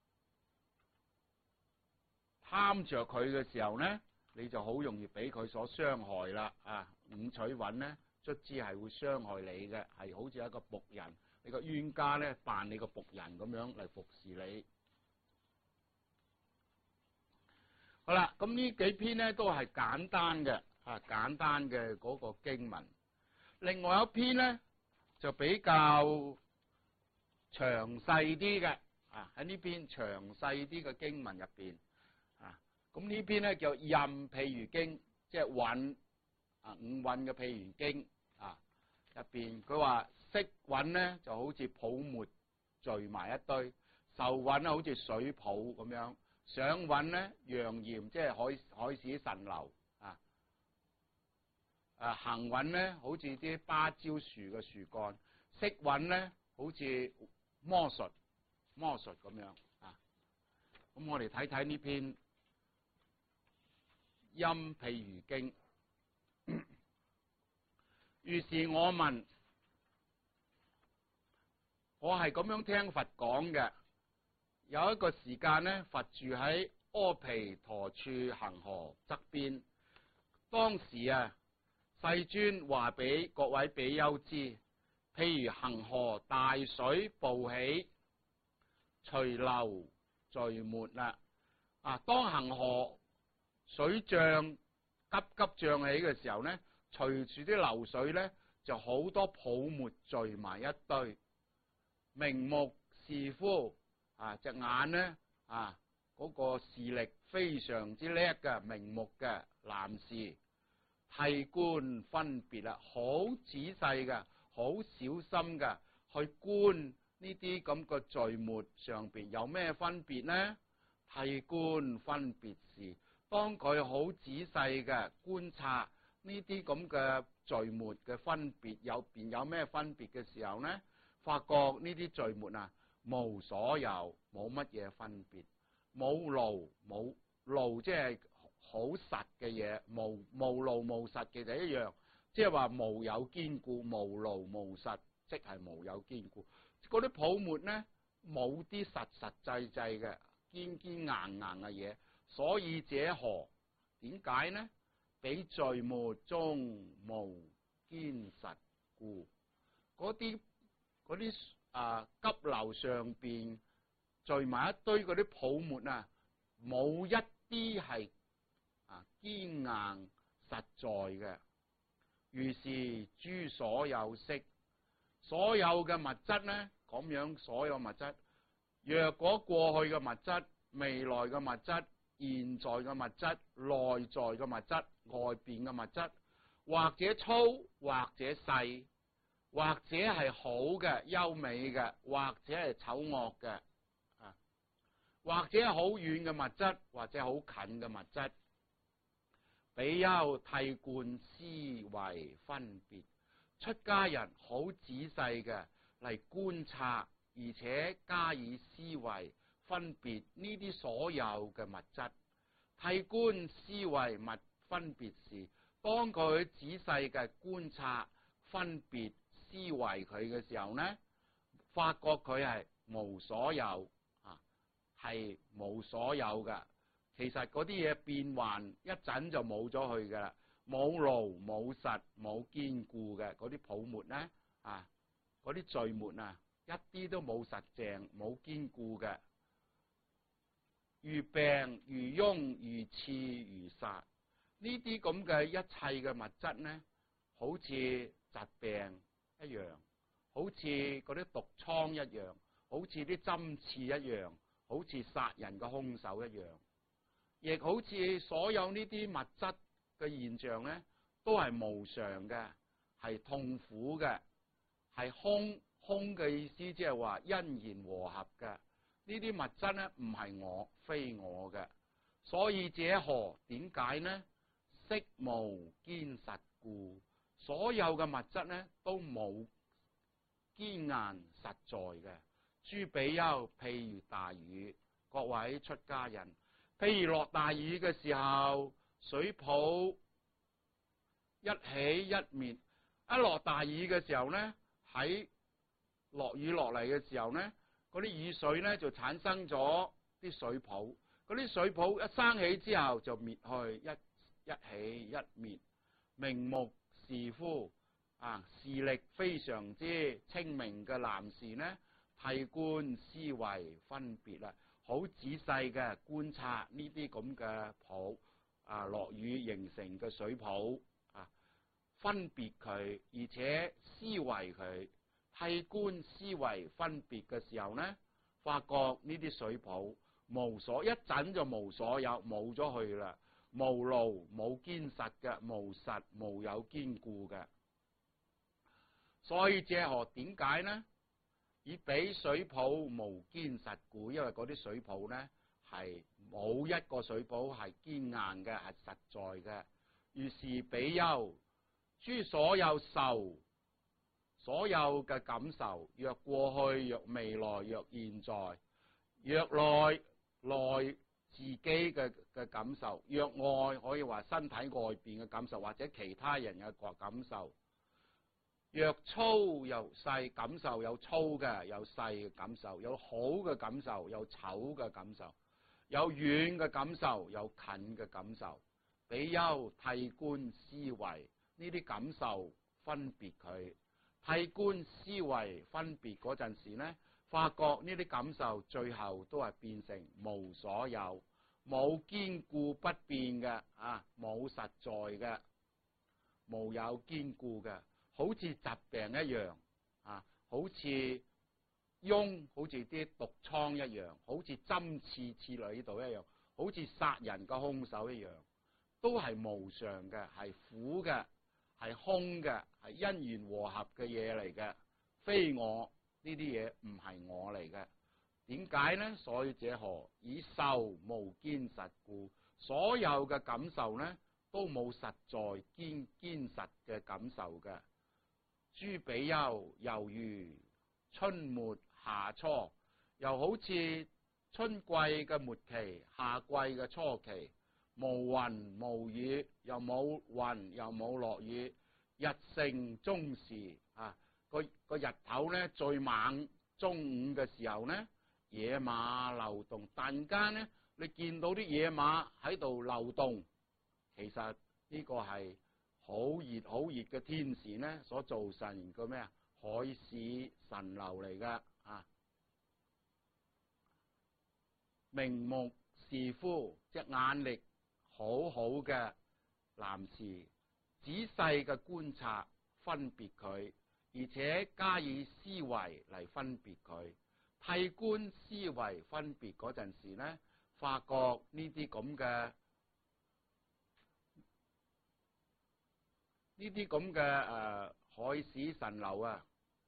貪着佢嘅時候咧，你就好容易俾佢所傷害啦。啊，五取蘊咧，卒之係會傷害你嘅，係好似一個僕人，你個冤家咧扮你個僕人咁樣嚟服侍你。好啦，咁呢幾篇咧都係簡單嘅，啊簡單嘅嗰個經文。另外一篇咧就比較詳細啲嘅，啊喺呢篇詳細啲嘅經文入邊，啊咁呢篇咧叫任譬如經，即係蘊啊五蘊嘅譬如經啊入邊，佢話色蘊咧就好似泡沫聚埋一堆，受蘊咧好似水泡咁樣。想蘊咧，陽焰即係海海市蜃樓啊！誒行蘊咧，好似啲芭蕉樹嘅樹幹；識蘊咧，好似魔術魔術咁樣啊！咁我哋睇睇呢篇音譬喻經。於是我問，我係咁樣聽佛講嘅。有一個時間呢，佛住喺阿毗陀處恆河側邊。當時啊，世尊話俾各位比丘知，譬如恆河大水暴起，隨流聚沒啦。啊，當恆河水漲急急漲起嘅時候呢，隨住啲流水呢，就好多泡沫聚埋一堆。明目視夫啊，隻眼呢，啊，嗰、那個視力非常之叻嘅明目嘅男士，剃觀分別啦，好仔細嘅，好小心嘅去觀呢啲咁嘅聚沫上邊有咩分別呢？剃觀分別時，當佢好仔細嘅觀察呢啲咁嘅聚沫嘅分別有邊有咩分別嘅時候呢，發覺呢啲聚沫啊無所有，冇乜嘢分別，冇露冇露，即係好實嘅嘢，無無露無實嘅就一樣，即係話無有堅固，無露無實，即係無有堅固。嗰啲泡沫呢，冇啲實實際際嘅堅堅硬硬嘅嘢，所以者何？點解呢？彼聚沫中無堅實故。嗰啲嗰啲啊急流上邊聚埋一堆嗰啲泡沫啊，冇一啲係啊堅硬實在嘅。於是諸所有色，所有嘅物質呢，咁樣所有物質，若果過去嘅物質、未來嘅物質、現在嘅物質、內在嘅物質、外邊嘅物質，或者粗，或者細，或者係好嘅、優美嘅，或者係醜惡嘅，啊，或者好遠嘅物質，或者好近嘅物質，比丘剃觀思維分別。出家人好仔細嘅嚟觀察，而且加以思維分別呢啲所有嘅物質。剃觀思維物分別時，當佢仔細嘅觀察分別思維佢嘅時候呢，發覺佢係無所有啊，係無所有嘅。其實嗰啲嘢變幻一陣就冇咗去噶啦，冇露冇實冇堅固嘅嗰啲泡沫呢，啊，嗰啲聚沫啊，一啲都冇實淨冇堅固嘅，如病如癰如刺如殺，呢啲咁嘅一切嘅物質呢，好似疾病一樣，好似嗰啲毒瘡一樣，好似啲針刺一樣，好似殺人嘅兇手一樣，亦好似所有呢啲物質嘅現象呢，都係無常嘅，係痛苦嘅，係空空嘅意思，即係話因緣和合嘅。呢啲物質呢，唔係我，非我嘅。所以者何？點解呢？色無堅實故。所有嘅物質呢，都冇堅硬實在嘅。諸比丘，譬如大雨，各位出家人，譬如落大雨嘅時候，水泡一起一滅。一落大雨嘅時候呢，喺落雨落嚟嘅時候呢，嗰啲雨水呢就產生咗啲水泡。嗰啲水泡一生起之後就滅去，一一起一滅。明目視夫啊，視力非常之清明嘅男士呢，剃觀思維分別啦，好仔細嘅觀察呢啲咁嘅泡啊，落雨形成嘅水泡啊，分別佢，而且思維佢。剃觀思維分別嘅時候呢，發覺呢啲水泡無所一陣就無所有，冇咗去啦，無露冇堅實嘅，無實無有堅固嘅。所以者何？點解呢？以彼水泡無堅實故，因為嗰啲水泡呢，係冇一個水泡係堅硬嘅，係實在嘅。於是比丘，諸所有受，所有嘅感受，若過去，若未來，若現在，若來來自己嘅嘅感受，若愛可以話身體外邊嘅感受，或者其他人嘅感受。若粗又細，感受有粗嘅，有細嘅感受，有好嘅感受，有醜嘅感受，有遠嘅感受，有近嘅感受。比丘諦觀思維呢啲感受分別佢，諦觀思維分別嗰陣時呢，發覺呢啲感受最後都係變成無所有，冇堅固不變嘅啊，冇實在嘅，無有堅固嘅。好似疾病一樣啊，好似癰，好似啲毒瘡一樣，好似針刺刺落呢度一樣，好似殺人嘅兇手一樣，都係無常嘅，係苦嘅，係空嘅，係因緣和合嘅嘢嚟嘅，非我呢啲嘢唔係我嚟嘅。點解呢？所以者何？以受無堅實故，所有嘅感受呢都冇實在堅堅實嘅感受嘅。諸比丘猶如春末夏初，又好似春季嘅末期，夏季嘅初期，無雲無雨，又冇雲又冇落雨，日盛中時啊，個個日頭呢最猛，中午嘅時候呢，野馬流動，突然間呢，你見到啲野馬喺度流動，其實呢個係好熱好熱嘅天時呢，所造成個咩啊？海市蜃樓嚟噶啊！明目視夫，隻眼力好好嘅男士，仔細嘅觀察分別佢，而且加以思維嚟分別佢。諦觀思維分別嗰陣時呢，發覺呢啲咁嘅。呢啲咁嘅誒海市蜃樓啊，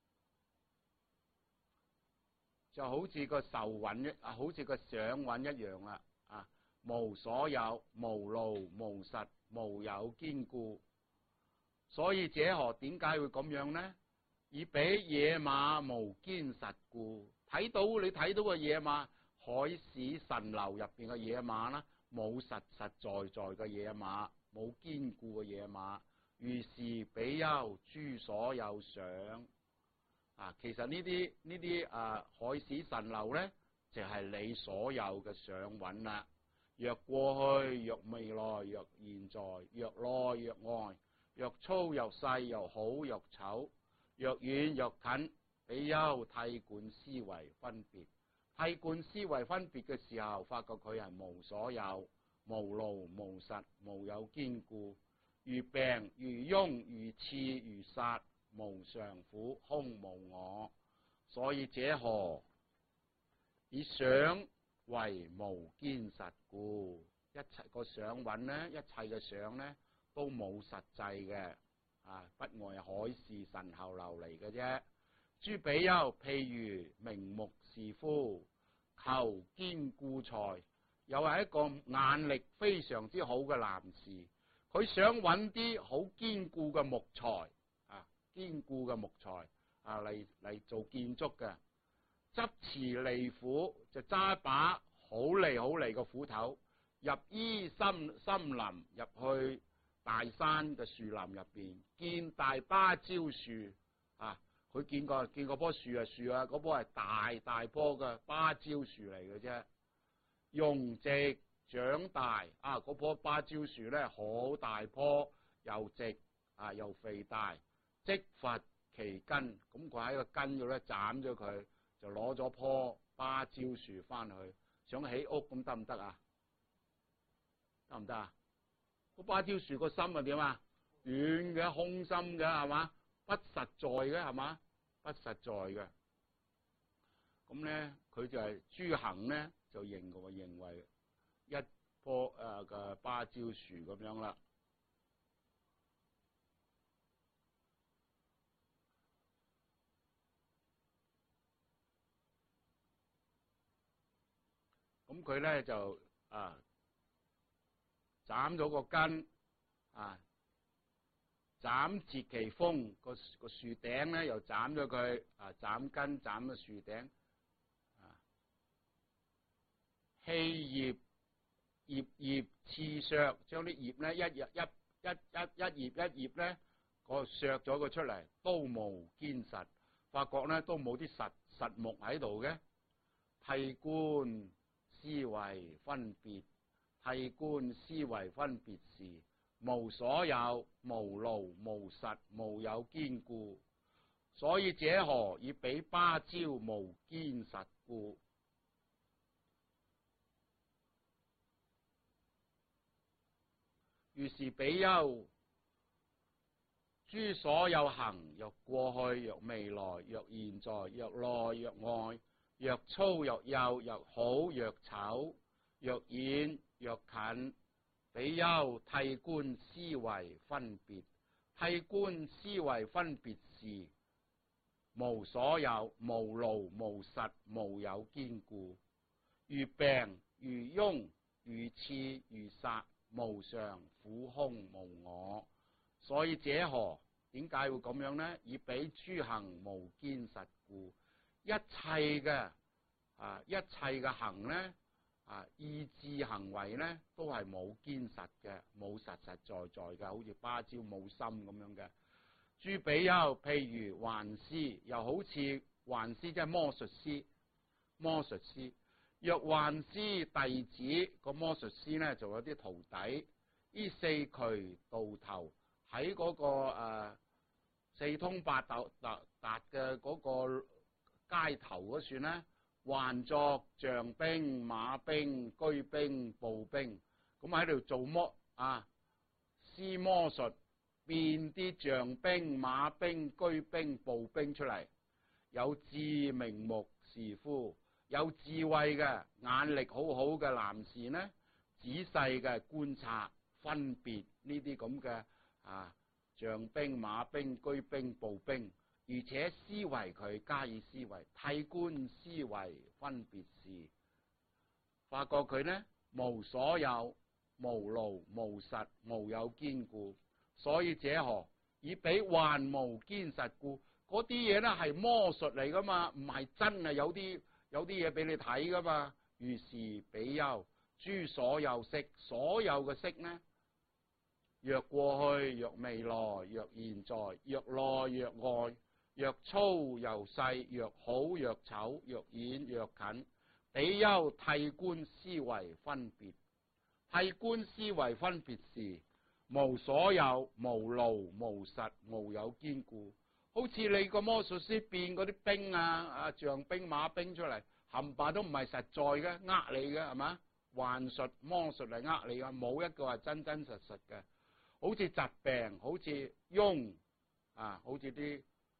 就好似個愁雲一，好似個上雲一樣啦啊！無所有，無路，無實，無有堅固。所以者何？點解會咁樣呢？以比野馬無堅實故。睇到你睇到個野馬，海市蜃樓入邊嘅野馬啦，冇實實在在嘅野馬，冇堅固嘅野馬。如是比丘諸所有想啊，其實呢啲呢啲啊海市蜃樓咧，就係、是、你所有嘅想蘊啦。若過去，若未來，若現在，若內若外，若粗若細，若好若醜，若遠若近，比丘諦觀思維分別。諦觀思維分別嘅時候，發覺佢係無所有、無路、無實、無有堅固。如病如癰如刺如殺，無常苦空無我。所以者何？以想為無堅實故。一切個想蘊呢，一切嘅想呢，都冇實際嘅啊，不外海市蜃樓嚟嘅啫。諸比丘譬如明目視夫，求堅固財，又係一個眼力非常之好嘅男士。佢想揾啲好堅固嘅木材啊，堅固嘅木材啊嚟嚟做建築嘅。執持利斧，就揸一把好利好利嘅斧頭，入依森森林，入去大山嘅樹林入邊，見大芭蕉樹啊，佢見過見過棵樹啊樹啊，嗰棵係大大棵嘅芭蕉樹嚟嘅啫，容直長大啊！嗰棵芭蕉樹咧好大棵，又直啊又肥大，即伐其根。咁佢喺個根度咧斬咗佢，就攞咗棵芭蕉樹翻去，想起屋咁得唔得啊？得唔得啊？個芭蕉樹個心係點啊？軟嘅，空心嘅係嘛？不實在嘅係嘛？不實在嘅。咁咧佢就係諸行咧就認個認為。一棵誒嘅芭蕉樹咁樣啦，咁佢咧就啊斬咗個根啊，斬截其峰，個個樹頂咧又斬咗佢啊，斬根斬咗樹頂啊，棄葉葉葉刺削，將啲葉咧一日一一一一葉一葉咧，個削咗佢出嚟，都無堅實，發覺咧都冇啲實實木喺度嘅。替觀思惟分別，替觀思惟分別時，無所有，無勞，無實，無有堅固。所以者何以彼芭蕉無堅實故？如是比丘，諸所有行，若過去，若未來，若現在，若內，若外，若粗，若幼，若好，若醜，若遠，若近，比丘替觀思惟分別，替觀思惟分別時，無所有，無勞，無實，無有堅固。如病，如癰，如刺，如殺，無常，苦空，無我。所以者何？點解會咁樣呢？以彼諸行無堅實故。一切嘅啊，一切嘅行呢，啊，意志行為呢，都係冇堅實嘅，冇實實在在嘅，好似芭蕉冇心咁樣嘅。諸比丘，譬如幻師，又好似幻師，即係魔術師。魔術師，若幻師弟子，個魔術師呢，就有啲徒弟，依四衢道頭喺嗰、那個誒、呃、四通八達達嘅嗰個街頭嗰處呢，幻作象兵、馬兵、車兵、步兵，咁喺度做魔啊，施魔術。變啲象兵、馬兵、車兵、步兵出嚟，有智明目士夫，有智慧嘅眼力好好嘅男士呢，仔細嘅觀察分別呢啲咁嘅啊象兵、馬兵、車兵、步兵，而且思維佢加以思維，替觀思維分別時，發覺佢呢無所有、無勞、無實、無有堅固。所以者何？以彼幻無堅實故。嗰啲嘢咧係魔術嚟噶嘛，唔係真係有啲有啲嘢俾你睇噶嘛。如是比丘，諸所有色，所有嘅色呢，若過去，若未來，若現在，若內，若外，若粗若細，若好若醜，若遠若近，比丘替觀思惟分別，替觀思惟分別時，無所有，無勞，無實，無有堅固。好似你個魔術師變嗰啲兵啊、啊象兵、馬兵出嚟，冚唪唥都唔係實在嘅，呃你嘅係嘛？幻術、魔術嚟呃你嘅，冇一個係真真實實嘅。好似疾病，好似癰啊，好似啲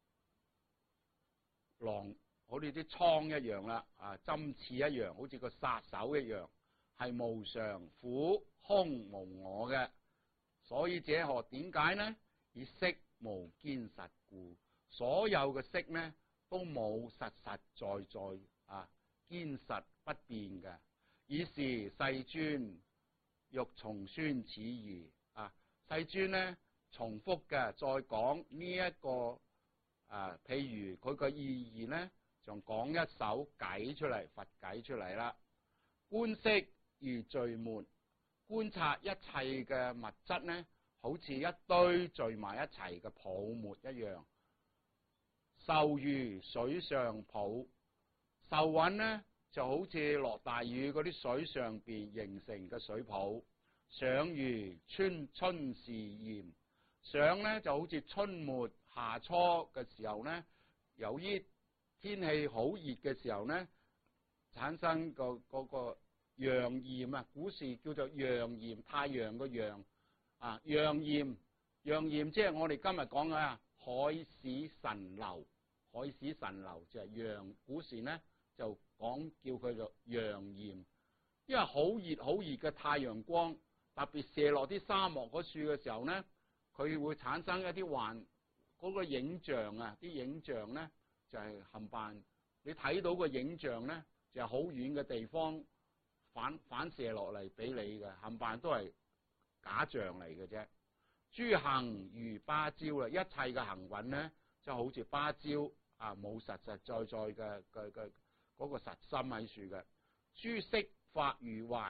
狼，好似啲瘡一樣啦，啊針刺一樣，好似個殺手一樣，係無常、苦、空、無我嘅。所以者何？點解呢？以色無堅實故。所有嘅色呢，都冇實實在在啊堅實不變嘅。以是世尊欲重宣此義啊，世尊呢重複嘅再講呢一個啊，譬如佢個意義呢，就講一首偈出嚟，佛偈出嚟啦。觀色如聚沫。觀察一切嘅物質呢，好似一堆聚埋一齊嘅泡沫一樣。受如水上泡，受蘊呢就好似落大雨嗰啲水上邊形成嘅水泡。想如春春時炎，想呢就好似春末夏初嘅時候呢，由於天氣好熱嘅時候呢，產生個嗰個陽炎啊，古時叫做陽炎，太陽個陽啊，陽炎，陽炎即係我哋今日講嘅啊，海市蜃樓，海市蜃樓就係陽，古時呢就講叫佢做陽炎，因為好熱好熱嘅太陽光，特別射落啲沙漠嗰處嘅時候呢，佢會產生一啲幻嗰個影像啊，啲影像呢就係冚唪唥，你睇到個影像呢就係好遠嘅地方。反反射落嚟俾你嘅，冚唪唥都係假象嚟嘅啫。諸行如芭蕉啦，一切嘅行蘊咧，就好似芭蕉啊，冇實實在在嘅嘅嘅嗰個實心喺處嘅。諸色法如幻，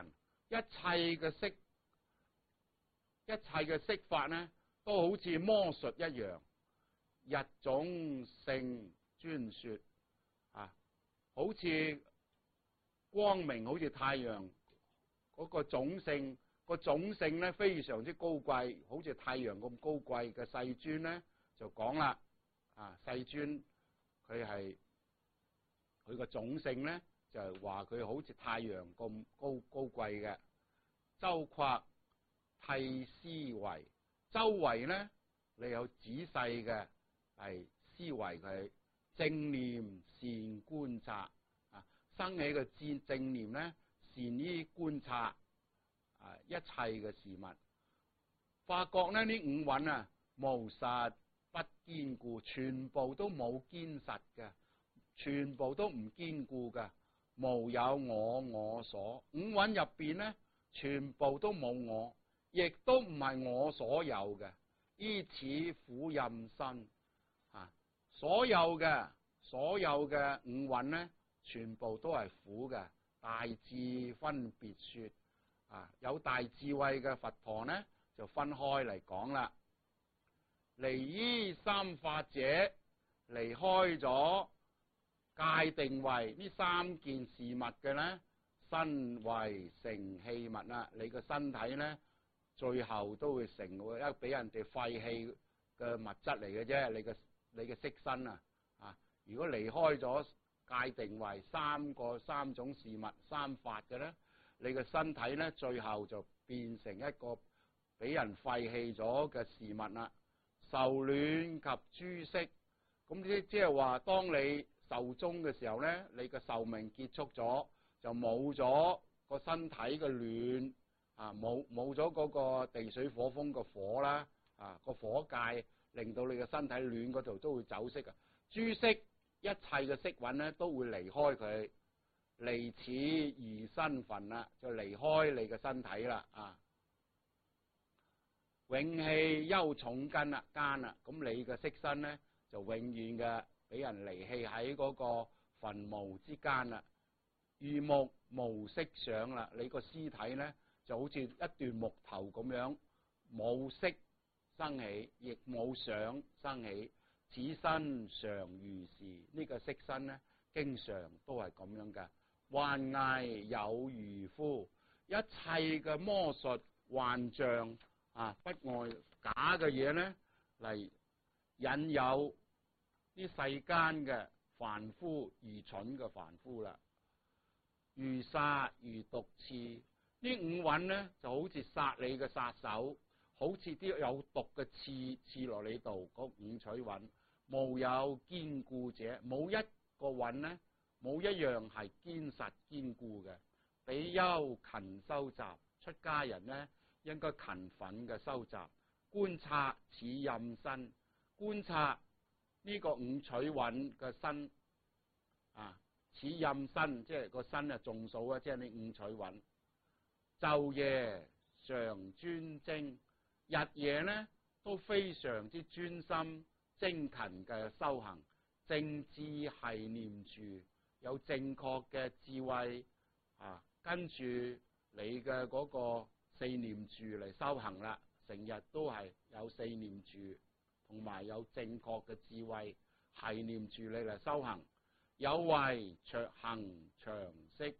一切嘅釋，一切嘅釋法呢，都好似魔術一樣，日種性專說啊，好似光明，好似太陽嗰個種性，個種性咧非常之高貴，好似太陽咁高貴嘅世尊咧就講啦，啊世尊佢係佢個種性咧就係話佢好似太陽咁高高貴嘅，周括諦思維，周圍咧你有仔細嘅係思維佢正念善觀察啊，生起個正正念咧善於觀察啊一切嘅事物，發覺咧呢五蘊啊無實不堅固，全部都冇堅實嘅，全部都唔堅固嘅，無有我我所，五蘊入邊咧全部都冇我，亦都唔係我所有嘅，依此苦任身啊，所有嘅所有嘅五蘊咧全部都係苦嘅，大智分別說啊，有大智慧嘅佛陀呢就分開嚟講啦。離依三法者，離開咗界定為呢三件事物嘅呢，身為成器物啦。你個身體呢，最後都會成為一俾人哋廢棄嘅物質嚟嘅啫。你嘅你嘅色身啊，啊，如果離開咗界定為三個三種事物三法嘅呢，你嘅身體呢，最後就變成一個俾人廢棄咗嘅事物啦。受暖及諸色，咁即即係話，當你壽終嘅時候咧，你嘅壽命結束咗，就冇咗個身體嘅暖啊，冇冇咗嗰個地水火風嘅火啦，啊個火界令到你嘅身體暖嗰度都會走色啊，諸色一切嘅色蘊咧都會離開佢，離此而身分啦，就離開你嘅身體啦啊。永棄憂重根啦間啦，咁你嘅色身咧就永遠嘅俾人離棄喺嗰個墳墓之間啦。如木無色想啦，你個屍體咧就好似一段木頭咁樣，冇色生起，亦冇想生起。此身常如是，呢、這個色身咧經常都係咁樣嘅。幻翳有餘夫，一切嘅魔術幻象。啊！不外假嘅嘢咧，嚟引誘啲世間嘅凡夫愚蠢嘅凡夫啦。如殺如毒刺，呢五蘊咧就好似殺你嘅殺手，好似啲有毒嘅刺刺落你度。嗰五取蘊無有堅固者，冇一個蘊咧，冇一樣係堅實堅固嘅。比丘勤修習，出家人咧。應該勤奮嘅收集，觀察此任身，觀察呢個五取蘊嘅身啊，此任身即係個身啊，眾數啊，即係呢五取蘊。晝夜常專精，日夜咧都非常之專心精勤嘅修行，正智繫念住，有正確嘅智慧啊，跟住你嘅嗰個。四念住嚟修行啦，成日都係有四念住，同埋有正確嘅智慧繫念住你嚟修行。有為長行長息，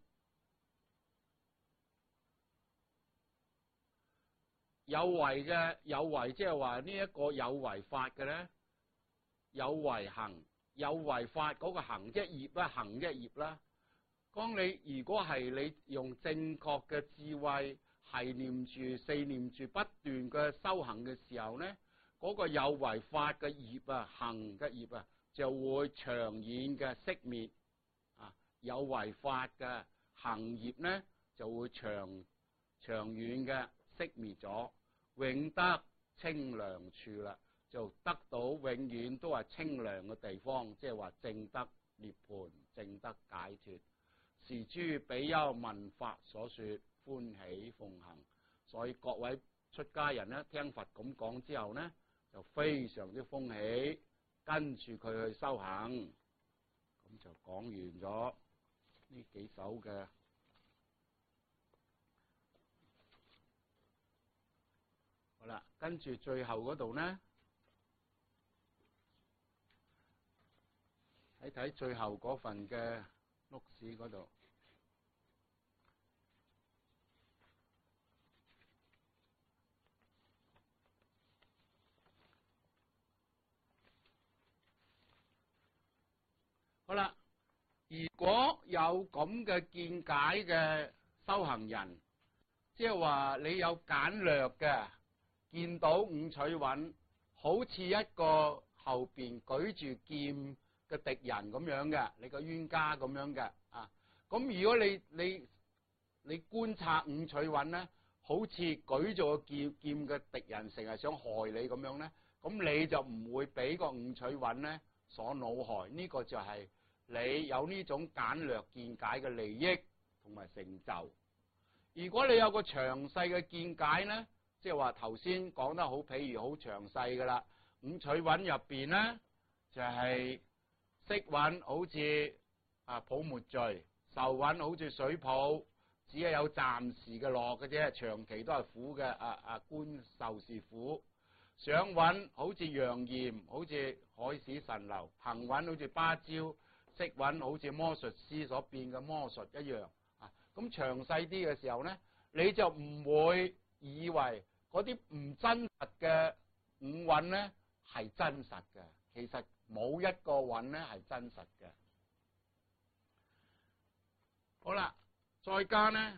有為嘅有為即係話呢一個有為法嘅咧，有為行有為法嗰個行即係業啦，行即係業啦。當你如果係你用正確嘅智慧。係念住四念住不斷嘅修行嘅時候咧，嗰、那個有為法嘅業啊，行嘅業啊，就會長遠嘅熄滅啊。有為法嘅行業咧，就會長長遠嘅熄滅咗，永得清涼處啦，就得到永遠都係清涼嘅地方，即係話證得涅槃，證得解脫。是諸比丘聞法所說。歡喜奉行，所以各位出家人咧聽佛咁講之後咧，就非常之歡喜，跟住佢去修行。咁就講完咗呢幾首嘅好啦，跟住最後嗰度咧，睇睇最後嗰份嘅錄史嗰度。好啦，如果有咁嘅見解嘅修行人，即係話你有簡略嘅見到五取蘊好似一個後邊舉住劍嘅敵人咁樣嘅，你個冤家咁樣嘅啊。咁如果你你你觀察五取蘊咧，好似舉住個劍劍嘅敵人，成日想害你咁樣咧，咁你就唔會俾個五取蘊咧所惱害。呢個就係你有呢種簡略見解嘅利益同埋成就。如果你有個詳細嘅見解咧，即係話頭先講得好，譬如好詳細噶啦，五取蘊入邊咧就係色蘊好似啊泡沫聚，受蘊好似水泡，只係有暫時嘅樂嘅啫，長期都係苦嘅。啊啊觀受是苦。想蘊好似陽焰，好似海市蜃樓，行蘊好似芭蕉，色蘊好似魔術師所變嘅魔術一樣。啊，咁詳細啲嘅時候咧，你就唔會以為嗰啲唔真實嘅五蘊咧係真實嘅。其實冇一個蘊咧係真實嘅。好啦，再加咧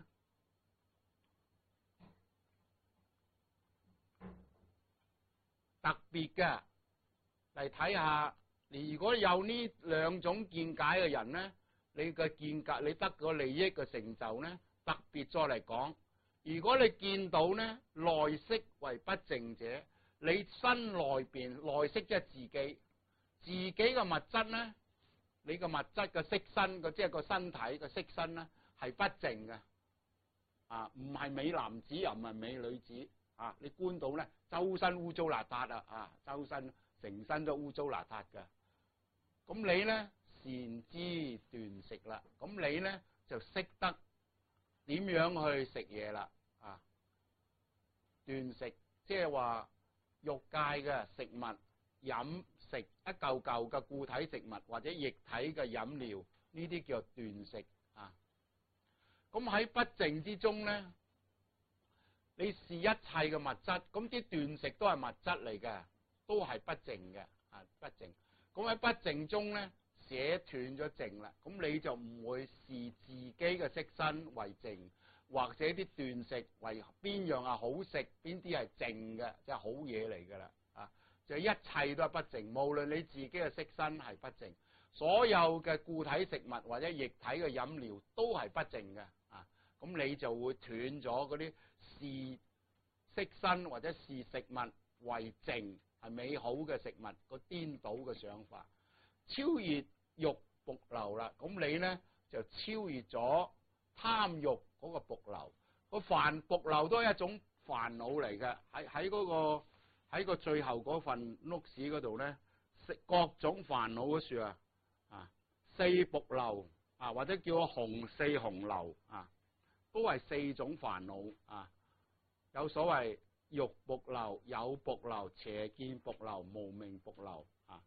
特別嘅嚟睇下，你如果有呢兩種見解嘅人咧，你嘅見解你得個利益嘅成就咧，特別再嚟講，如果你見到咧內色為不淨者，你身內邊內色即係自己，自己嘅物質咧，你個物質嘅色身個即係個身體嘅色身咧係不淨嘅，啊唔係美男子又唔係美女子，啊你觀到咧周身污糟邋遢啊，啊周身成身都污糟邋遢嘅，咁你咧善知斷食啦，咁你咧就識得點樣去食嘢啦，啊斷食即係話欲界嘅食物飲食一嚿嚿嘅固體食物或者液體嘅飲料，呢啲叫做斷食啊。咁喺不淨之中咧，你視一切嘅物質，咁啲斷食都係物質嚟嘅，都係不淨嘅啊，不淨。咁喺不淨中咧，捨斷咗淨啦，咁你就唔會視自己嘅色身為淨，或者啲斷食為邊樣係好食，邊啲係淨嘅，即係好嘢嚟㗎啦啊！就一切都係不淨，無論你自己嘅色身係不淨，所有嘅固體食物或者液體嘅飲料都係不淨嘅啊！咁你就會斷咗嗰啲視色身或者視食物為淨係美好嘅食物個顛倒嘅想法，超越欲瀑流啦。咁你咧就超越咗貪欲嗰個瀑流，個煩瀑流都係一種煩惱嚟嘅。喺喺嗰個喺個最後嗰份 notes 嗰度咧，各種煩惱嗰處啊啊四瀑流啊，或者叫紅四紅流啊，都係四種煩惱啊。有所謂欲瀑流、有瀑流、邪見瀑流、無明瀑流啊。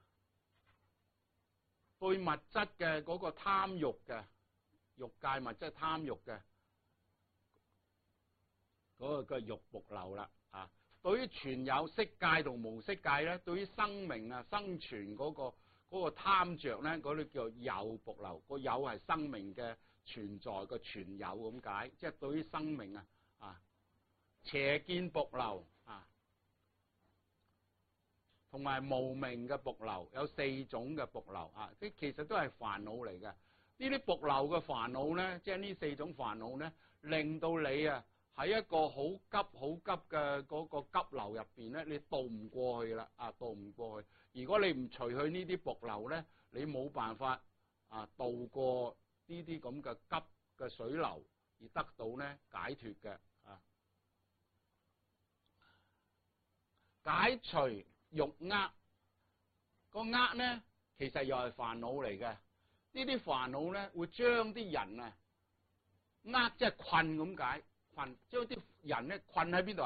對物質嘅嗰個貪欲嘅欲界物質貪欲嘅嗰個嘅欲瀑流啦啊。對於全有色界同無色界咧，對於生命啊生存嗰個嗰個貪着咧，嗰啲叫有瀑流。個有係生命嘅存在個全有咁解，即係對於生命啊啊。邪見瀑流啊，同埋無明嘅瀑流，有四種嘅瀑流啊，即其實都係煩惱嚟嘅。呢啲瀑流嘅煩惱咧，即係呢四種煩惱咧，令到你啊喺一個好急好急嘅嗰個急流入邊咧，你渡唔過去啦啊，渡唔過去。如果你唔除去呢啲瀑流咧，你冇辦法啊渡過呢啲咁嘅急嘅水流而得到咧解脫嘅。解除欲厄，個厄咧其實又係煩惱嚟嘅。呢啲煩惱咧會將啲人啊厄即係困咁解，困將啲人咧困喺邊度啊？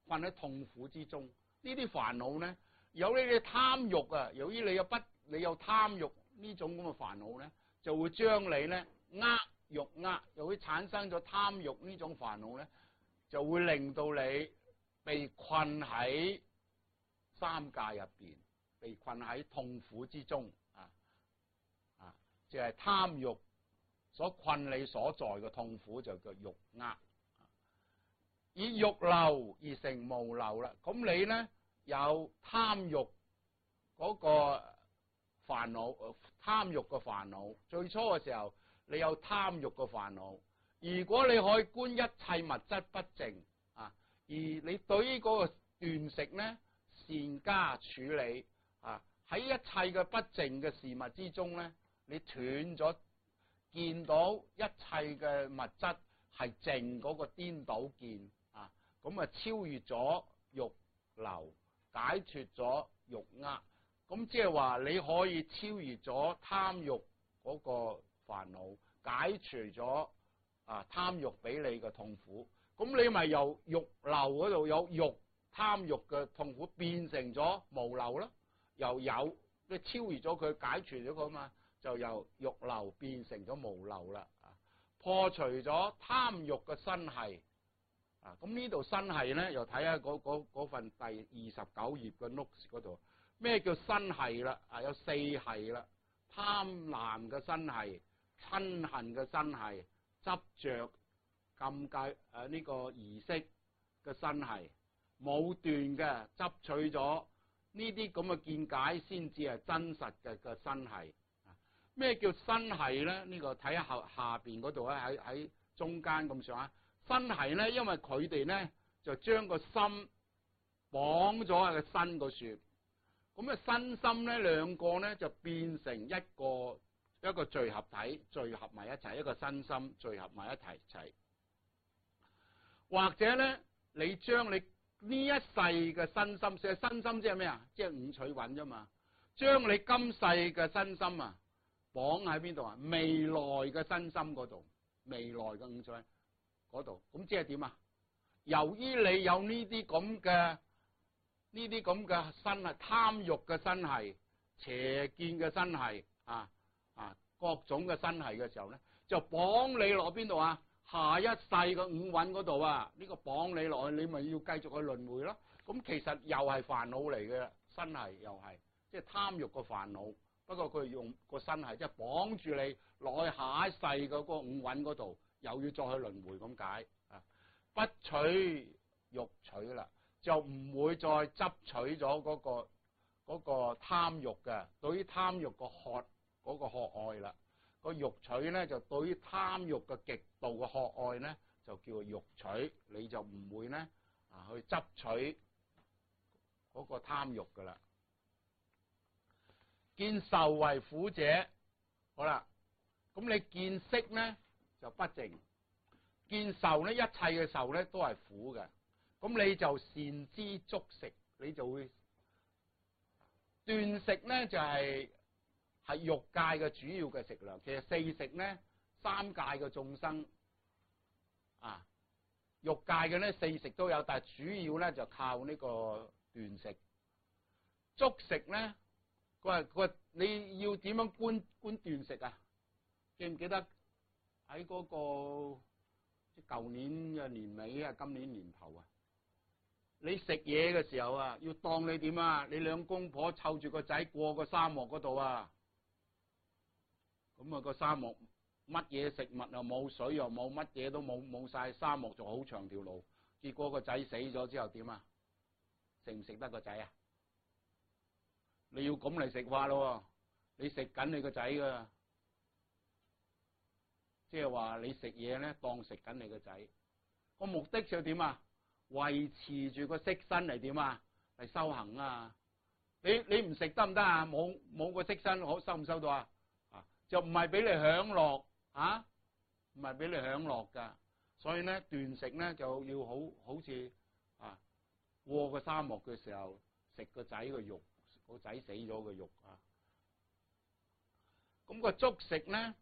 困喺痛苦之中。呢啲煩惱咧，有呢啲貪欲啊，由於你有不你有貪欲呢種咁嘅煩惱咧，就會將你咧呃欲呃，又會產生咗貪欲呢種煩惱咧，就會令到你被困喺三界入邊，被困喺痛苦之中啊啊！即係貪欲所困你所在嘅痛苦就叫欲呃。以欲流而成無流啦，咁你咧有貪欲嗰個煩惱，貪欲嘅煩惱。最初嘅時候，你有貪欲嘅煩惱。如果你可以觀一切物質不淨啊，而你對於嗰個斷食咧善加處理啊，喺一切嘅不淨嘅事物之中咧，你斷咗見到一切嘅物質係淨嗰個顛倒見。咁啊，超越咗欲流，解脫咗欲呃，咁即係話你可以超越咗貪欲嗰個煩惱，解除咗啊貪欲俾你嘅痛苦。咁你咪由欲流嗰度有欲貪欲嘅痛苦變成咗無流啦，又有你超越咗佢，解除咗佢嘛，就由欲流變成咗無流啦。破除咗貪欲嘅身繫。啊，咁呢度身繫咧，又睇下嗰份第二十九頁嘅 notes 嗰度，咩叫身繫啦？啊，有四繫啦：貪婪嘅身繫、親恨嘅身繫、執着禁戒誒呢個儀式嘅身繫，冇斷嘅執取咗呢啲咁嘅見解，先至係真實嘅嘅身繫。咩叫身繫咧？呢、這個睇下下下邊嗰度咧，喺喺中間咁上下。身繫咧，因為佢哋咧就將個心綁咗喺個身嗰處，咁啊身心咧兩個咧就變成一個一個聚合體，聚合埋一齊，一個身心聚合埋一齊齊。或者咧，你將你呢一世嘅身心，即係身心即係咩啊？即係五取蘊啫嘛。將你今世嘅身心啊綁喺邊度啊？未來嘅身心嗰度，未來嘅五取蘊嗰度，咁即係點啊？由於你有呢啲咁嘅呢啲咁嘅身啊，貪欲嘅身繫、邪見嘅身繫啊啊，各種嘅身繫嘅時候咧，就綁你落邊度啊？下一世嘅五蘊嗰度啊，呢個綁你落去，你咪要繼續去輪迴咯。咁其實又係煩惱嚟嘅，身繫又係即係貪欲嘅煩惱。不過佢用個身繫即係綁住你落去下一世嘅嗰個五蘊嗰度。又要再去輪迴咁解啊！不取欲取啦，就唔會再執取咗嗰個嗰個貪欲嘅。對於貪欲個渴嗰個渴愛啦，個欲取咧就對於貪欲嘅極度嘅渴愛咧，就叫做欲取。你就唔會咧啊去執取嗰個貪欲噶啦。見受為苦者，好啦，咁你見色咧？就不淨，見受咧，一切嘅受咧都係苦嘅。咁你就善知足食，你就會斷食咧，就係係欲界嘅主要嘅食糧。其實四食咧，三界嘅眾生啊，欲界嘅咧四食都有，但係主要咧就靠呢個斷食。足食咧，佢話佢話你要點樣觀觀斷食啊？記唔記得？喺嗰個即係舊年嘅年尾啊，今年年頭啊，你食嘢嘅時候啊，要當你點啊？你兩公婆湊住個仔過個沙漠嗰度啊，咁啊個沙漠乜嘢食物又冇，水又冇，乜嘢都冇，冇晒，沙漠就好長條路。結果個仔死咗之後點啊？食唔食得個仔啊？你要咁嚟食法咯，你食緊你個仔噶。即係話你食嘢咧，當食緊你個仔，個目的就點啊？維持住個色身嚟點啊？嚟修行啊！你你唔食得唔得啊？冇冇個色身，好收唔收到啊？啊，就唔係俾你享樂啊，唔係俾你享樂噶。所以咧斷食咧就要好好似啊過個沙漠嘅時候食個仔嘅肉，個仔死咗嘅肉啊。咁個足食咧。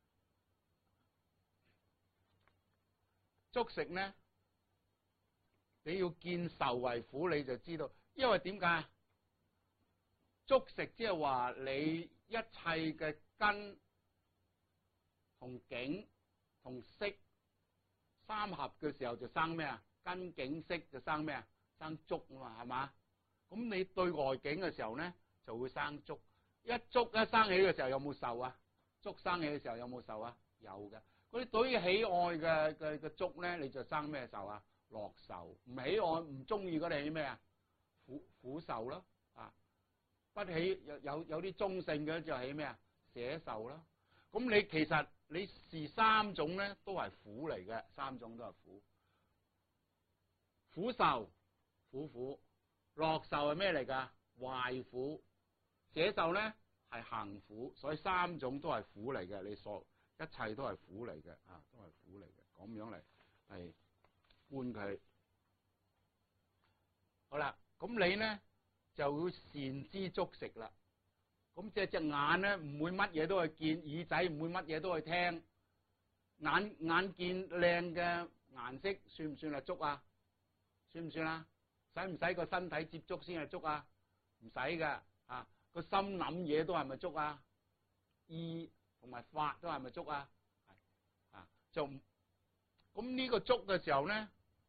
足食咧你要見愁為苦，你就知道，因為點解？觸食即係話你一切嘅根同境同色三合嘅時候就生咩啊？根境色就生咩啊？生觸啊嘛，係嘛？咁你對外境嘅時候咧就會生觸，一觸一生起嘅時候有冇受啊？觸生起嘅時候有冇受啊？有嘅。嗰啲對於喜愛嘅嘅嘅觸咧，你就生咩受啊？樂受。唔喜愛唔中意嗰啲起咩啊？苦苦受咯。啊，不起有有有啲中性嘅就起咩啊？捨受啦。咁你其實你是三種咧都係苦嚟嘅，三種都係苦。苦受苦苦，樂受係咩嚟㗎？壞苦。捨受咧係行苦，所以三種都係苦嚟嘅。你所一切都係苦嚟嘅，啊，都係苦嚟嘅，咁樣嚟係觀佢。好啦，咁你咧就要善知觸食啦。咁即係隻眼咧唔會乜嘢都去見，耳仔唔會乜嘢都去聽，眼眼見靚嘅顏色算唔算係觸啊？算唔算啊？使唔使個身體接觸先係觸啊？唔使㗎，啊，個心諗嘢都係咪觸啊？意同埋法都係咪觸啊？係啊，就咁呢個觸嘅時候咧，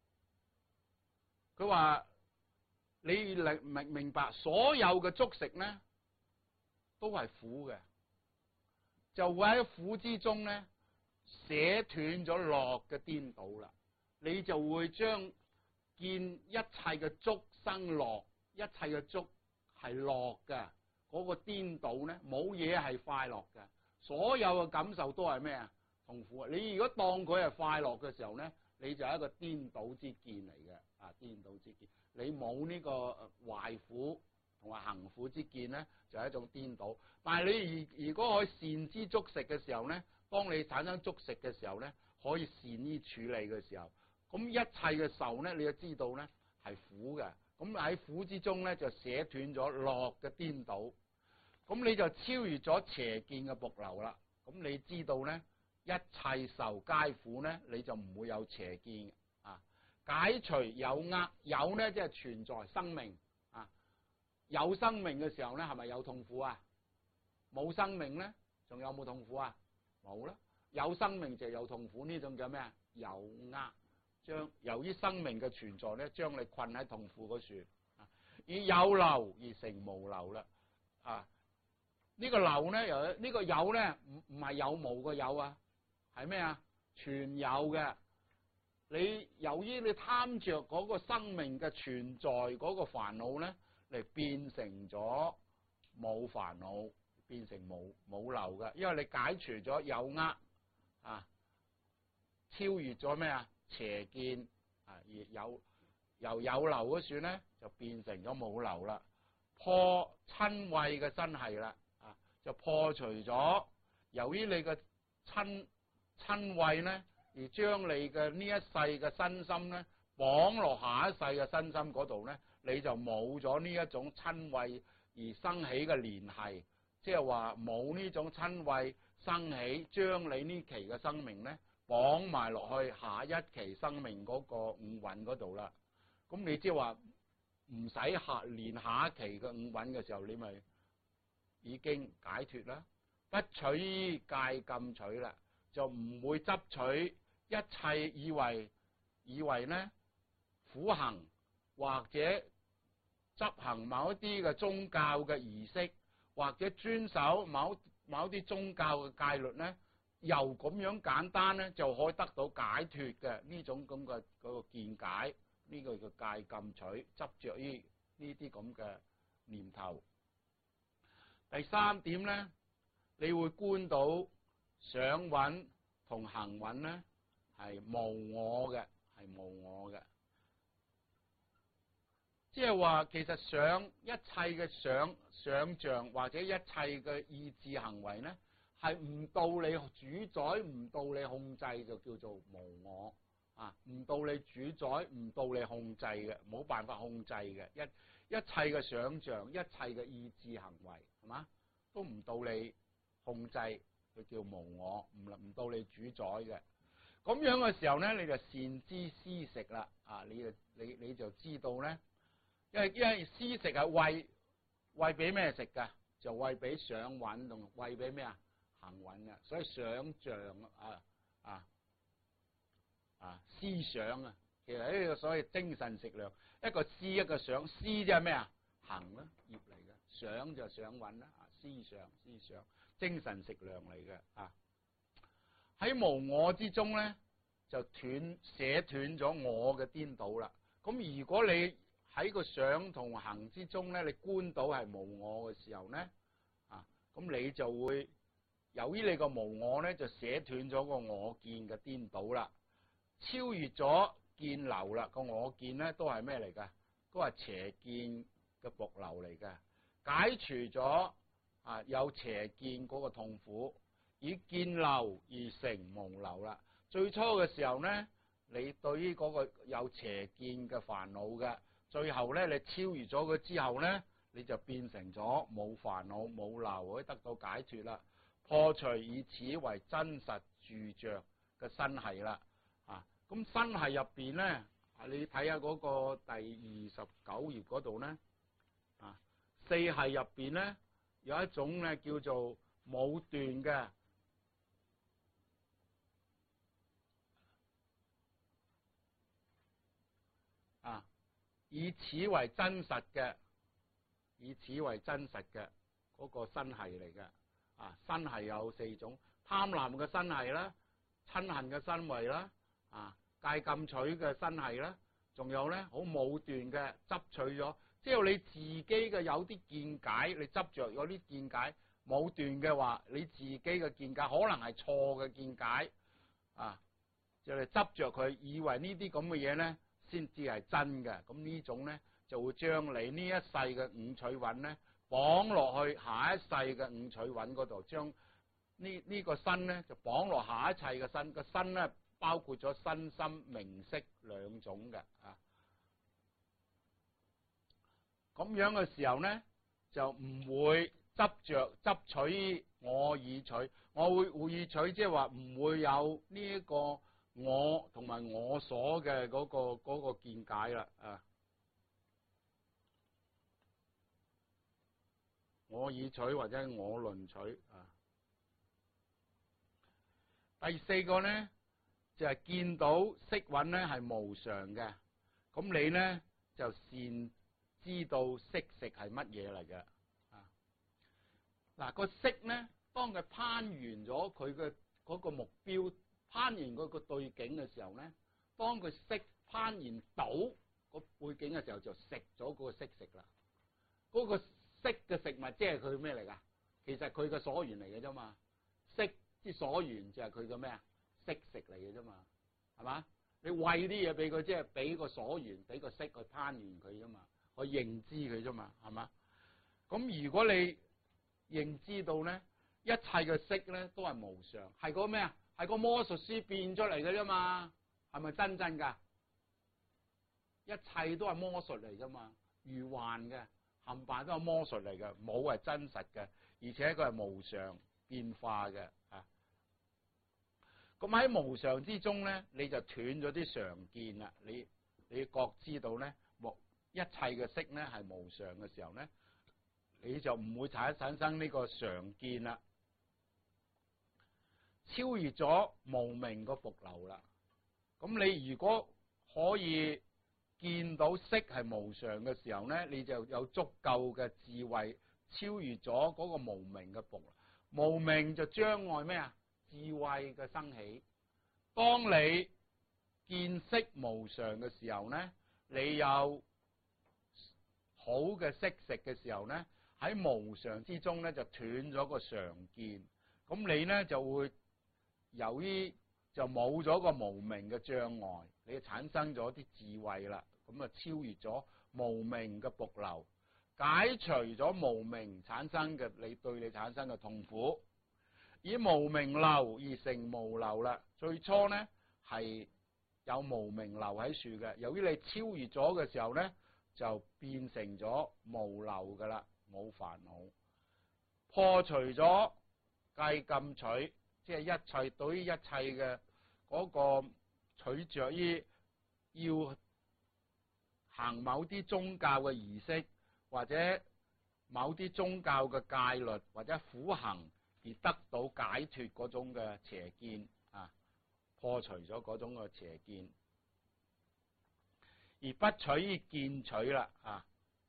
佢話你明明明白所有嘅觸食咧都係苦嘅，就會喺苦之中咧捨斷咗樂嘅顛倒啦。你就會將見一切嘅觸生樂，一切嘅觸係樂嘅嗰個顛倒咧，冇嘢係快樂嘅。所有嘅感受都係咩啊？痛苦啊！你如果當佢係快樂嘅時候咧，你就係一個顛倒之見嚟嘅，啊，顛倒之見。你冇呢個壞苦同埋行苦之見咧，就係一種顛倒。但係你如如果可以善知觸食嘅時候咧，當你產生觸食嘅時候咧，可以善於處理嘅時候，咁一切嘅受咧，你就知道咧係苦嘅。咁喺苦之中咧，就捨斷咗樂嘅顛倒。咁你就超越咗邪見嘅瀑流啦。咁你知道咧，一切受皆苦咧，你就唔會有邪見啊。解除有呃，有咧即係存在生命啊。有生命嘅時候咧，係咪有痛苦啊？冇生命咧，仲有冇痛苦啊？冇啦。有生命就有痛苦，呢種叫咩啊？有呃，將由於生命嘅存在咧，將你困喺痛苦嗰處啊。以有漏而成無漏啦啊！呢個漏咧，由呢個有咧，唔唔係有無個有啊，係咩啊？全有嘅。你由於你貪着嗰個生命嘅存在嗰個煩惱咧，嚟變成咗冇煩惱，變成冇冇漏嘅，因為你解除咗有呃啊，超越咗咩啊？邪見啊，而有由有漏嗰處咧，就變成咗冇漏啦，破瞋恚嘅身繫啦。就破除咗，由於你嘅瞋瞋恚咧，而將你嘅呢一世嘅身心咧綁落下一世嘅身心嗰度咧，你就冇咗呢一種瞋恚而生起嘅聯繫，即係話冇呢種瞋恚生起，將你呢期嘅生命咧綁埋落去下一期生命嗰個五蘊嗰度啦。咁你即係話唔使下連下一期嘅五蘊嘅時候，你咪已經解脫啦，不取戒禁取啦，就唔會執取一切以為以為咧苦行或者執行某一啲嘅宗教嘅儀式，或者遵守某某啲宗教嘅戒律咧，由咁樣簡單咧就可以得到解脫嘅呢種咁嘅嗰個見解，呢個叫戒禁取，執着於呢啲咁嘅念頭。第三點咧，你會觀到想蘊同行蘊咧係無我嘅，係無我嘅。即係話其實想一切嘅想想像或者一切嘅意志行為咧，係唔到你主宰，唔到你控制，就叫做無我啊！唔到你主宰，唔到你控制嘅，冇辦法控制嘅一一切嘅想像，一切嘅意志行為，係嘛？都唔到你控制，佢叫無我，唔唔到你主宰嘅。 咁樣嘅時候咧，你就善知施食啦。啊，你就你你就知道咧，因為因為施食係餵餵俾咩食㗎？就餵俾想蘊同餵俾咩啊？行蘊嘅，所以想像啊啊啊思想啊，其實呢個所謂精神食糧，一個思一個想，思即係咩啊？行啦，業嚟嘅，想就想蘊啦，啊思想思想，精神食糧嚟嘅啊。喺無我之中咧，就斷捨斷咗我嘅顛倒啦。咁如果你喺個想同行之中咧，你觀到係無我嘅時候咧，啊，咁你就會由於你個無我咧，就捨斷咗個我見嘅顛倒啦，超越咗見流啦。個我見咧都係咩嚟㗎？都係邪見嘅瀑流嚟㗎。解除咗啊有邪見嗰個痛苦，以見流而成無流啦。最初嘅時候咧，你對於嗰個有邪見嘅煩惱嘅，最後咧你超越咗佢之後咧，你就變成咗冇煩惱冇流，可以得到解脫啦。破除以此為真實住着嘅身繫啦。啊，咁身繫入邊咧，你睇下嗰個第二十九頁嗰度咧，啊，四繫入邊咧有一種咧叫做冇斷嘅。啊！以此為真實嘅，以此為真實嘅嗰個身繫嚟嘅。啊，身繫有四種：貪婪嘅身繫啦，嗔恨嘅身繫啦，啊，戒禁取嘅身繫啦，仲有咧好武斷嘅執取咗，即係你自己嘅有啲見解，你執着有啲見解武斷嘅話，你自己嘅見解可能係錯嘅見解，啊，就嚟執着佢，以為呢啲咁嘅嘢咧先至係真嘅。咁呢種咧就會將你呢一世嘅五取蘊咧綁落去下一世嘅五取蘊嗰度，將呢呢個身咧就綁落下一切嘅身。個身咧包括咗身心名色兩種嘅啊。咁樣嘅時候咧就唔會執着執取我已取，我會會已取，即係話唔會有呢一個我同埋我所嘅嗰個嗰個見解啦啊！我已取或者我論取啊。第四個咧就係見到色蘊咧係無常嘅，咁你咧就善知道色食係乜嘢嚟嘅啊！嗱，個色咧，當佢攀完咗佢嘅嗰個目標，攀完嗰個對境嘅時候咧，當佢色攀完到個背景嘅時候，就食咗嗰個色食啦。嗰個色嘅食物即係佢咩嚟㗎？其實佢嘅所緣嚟嘅啫嘛。色之所緣就係佢嘅咩啊？色食嚟嘅啫嘛，係嘛？你餵啲嘢俾佢，即係俾個所緣，俾個色去攀完佢啫嘛，去認知佢啫嘛，係嘛？咁如果你認知到咧，一切嘅色咧都係無常，係個咩啊？係個魔術師變出嚟嘅啫嘛，係咪真正㗎？一切都係魔術嚟啫嘛，如幻嘅，冚唪唥都係魔術嚟嘅，冇係真實嘅，而且佢係無常變化嘅啊。咁喺無常之中咧，你就斷咗啲常見啦。你你覺知道咧，無一切嘅色咧係無常嘅時候咧，你就唔會產產生呢個常見啦，超越咗無明個瀑流啦。咁你如果可以見到色係無常嘅時候咧，你就有足夠嘅智慧，超越咗嗰個無明嘅瀑流。無明就障礙咩啊？智慧嘅生起。當你見色無常嘅時候咧，你有好嘅色食嘅時候咧，喺無常之中咧就斷咗個常見。咁你咧就會由於就冇咗個無明嘅障礙，你就產生咗啲智慧啦。咁啊超越咗無明嘅瀑流，解除咗無明產生嘅你對你產生嘅痛苦。以無明流而成無流啦。最初咧係有無明流喺處嘅，由於你超越咗嘅時候咧，就變成咗無流噶啦，冇煩惱。破除咗戒禁取，即係一切對於一切嘅嗰個取着於要行某啲宗教嘅儀式，或者某啲宗教嘅戒律，或者苦行而得到解脫嗰種嘅邪見啊，破除咗嗰種嘅邪見，而不取於見取啦啊，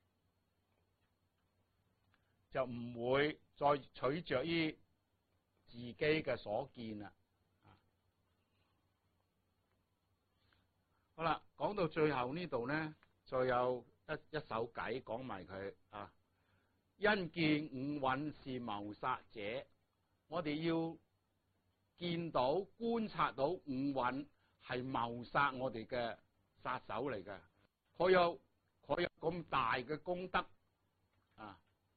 就唔會再取着於自己嘅所見啦。好啦，講到最後呢度呢，再有一一首偈講埋佢啊。因見五蘊是謀殺者，我哋要見到觀察到五蘊係謀殺我哋嘅殺手嚟嘅，佢有佢有咁大嘅功德啊！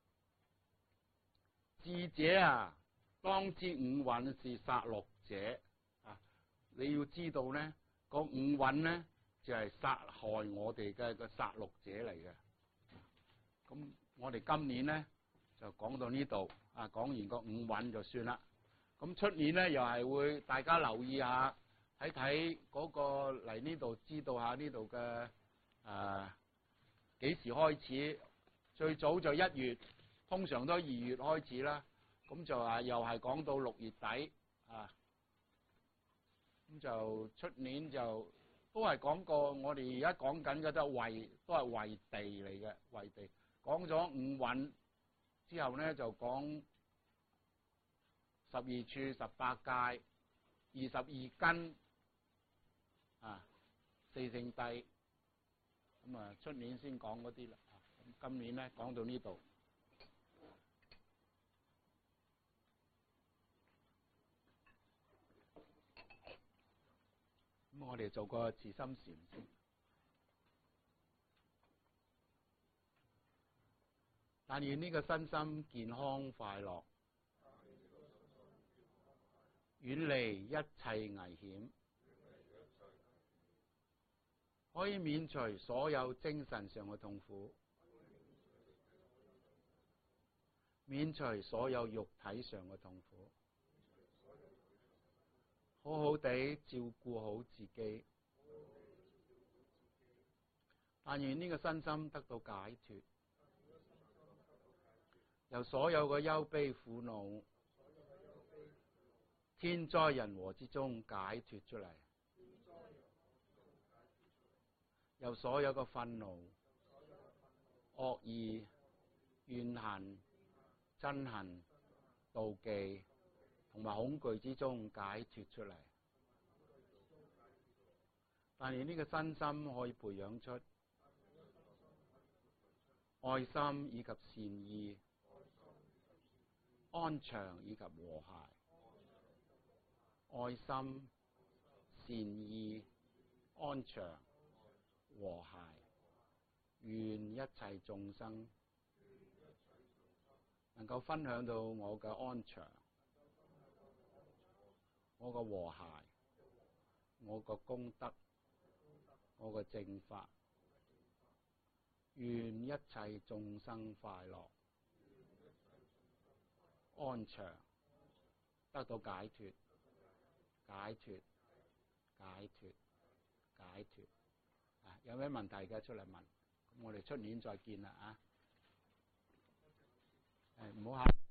智者啊，當知五蘊是殺戮者啊！你要知道呢，個五蘊呢，就係、是、殺害我哋嘅個殺戮者嚟嘅。咁我哋今年呢，就講到呢度啊，講完個五蘊就算啦。咁出年呢，又係會大家留意下，睇睇嗰個嚟呢度知道下呢度嘅誒幾時開始？最早就一月，通常都二月開始啦。咁就話又係講到六月底啊。咁就出年就都係講過，我哋而家講緊嘅都係為都係為地嚟嘅，為地講咗五蘊之後呢，就講十二處、十八界、二十二根啊、四聖諦。咁啊，出年先講嗰啲啦。咁今年呢，講到呢度。咁我哋做個慈心禪先。但願呢個身心健康快樂，遠離一切危險，可以免除所有精神上嘅痛苦，免除所有肉體上嘅痛苦，好好地照顧好自己。但願呢個身心得到解脫，由所有嘅憂悲苦惱、天災人禍之中解脫出嚟，由所有嘅憤怒、惡意、怨恨、憎恨、妒忌同埋恐懼之中解脫出嚟。但願呢個身心可以培養出愛心以及善意、安詳以及和諧。愛心、善意、安詳、和諧，願一切眾生能夠分享到我嘅安詳、我嘅和諧、我嘅功德、我嘅正法。願一切眾生快樂、安詳，得到解脫。解脫，解脫，解脫。啊，有咩問題嘅出嚟問，咁我哋出年再見啦啊！誒，唔好考。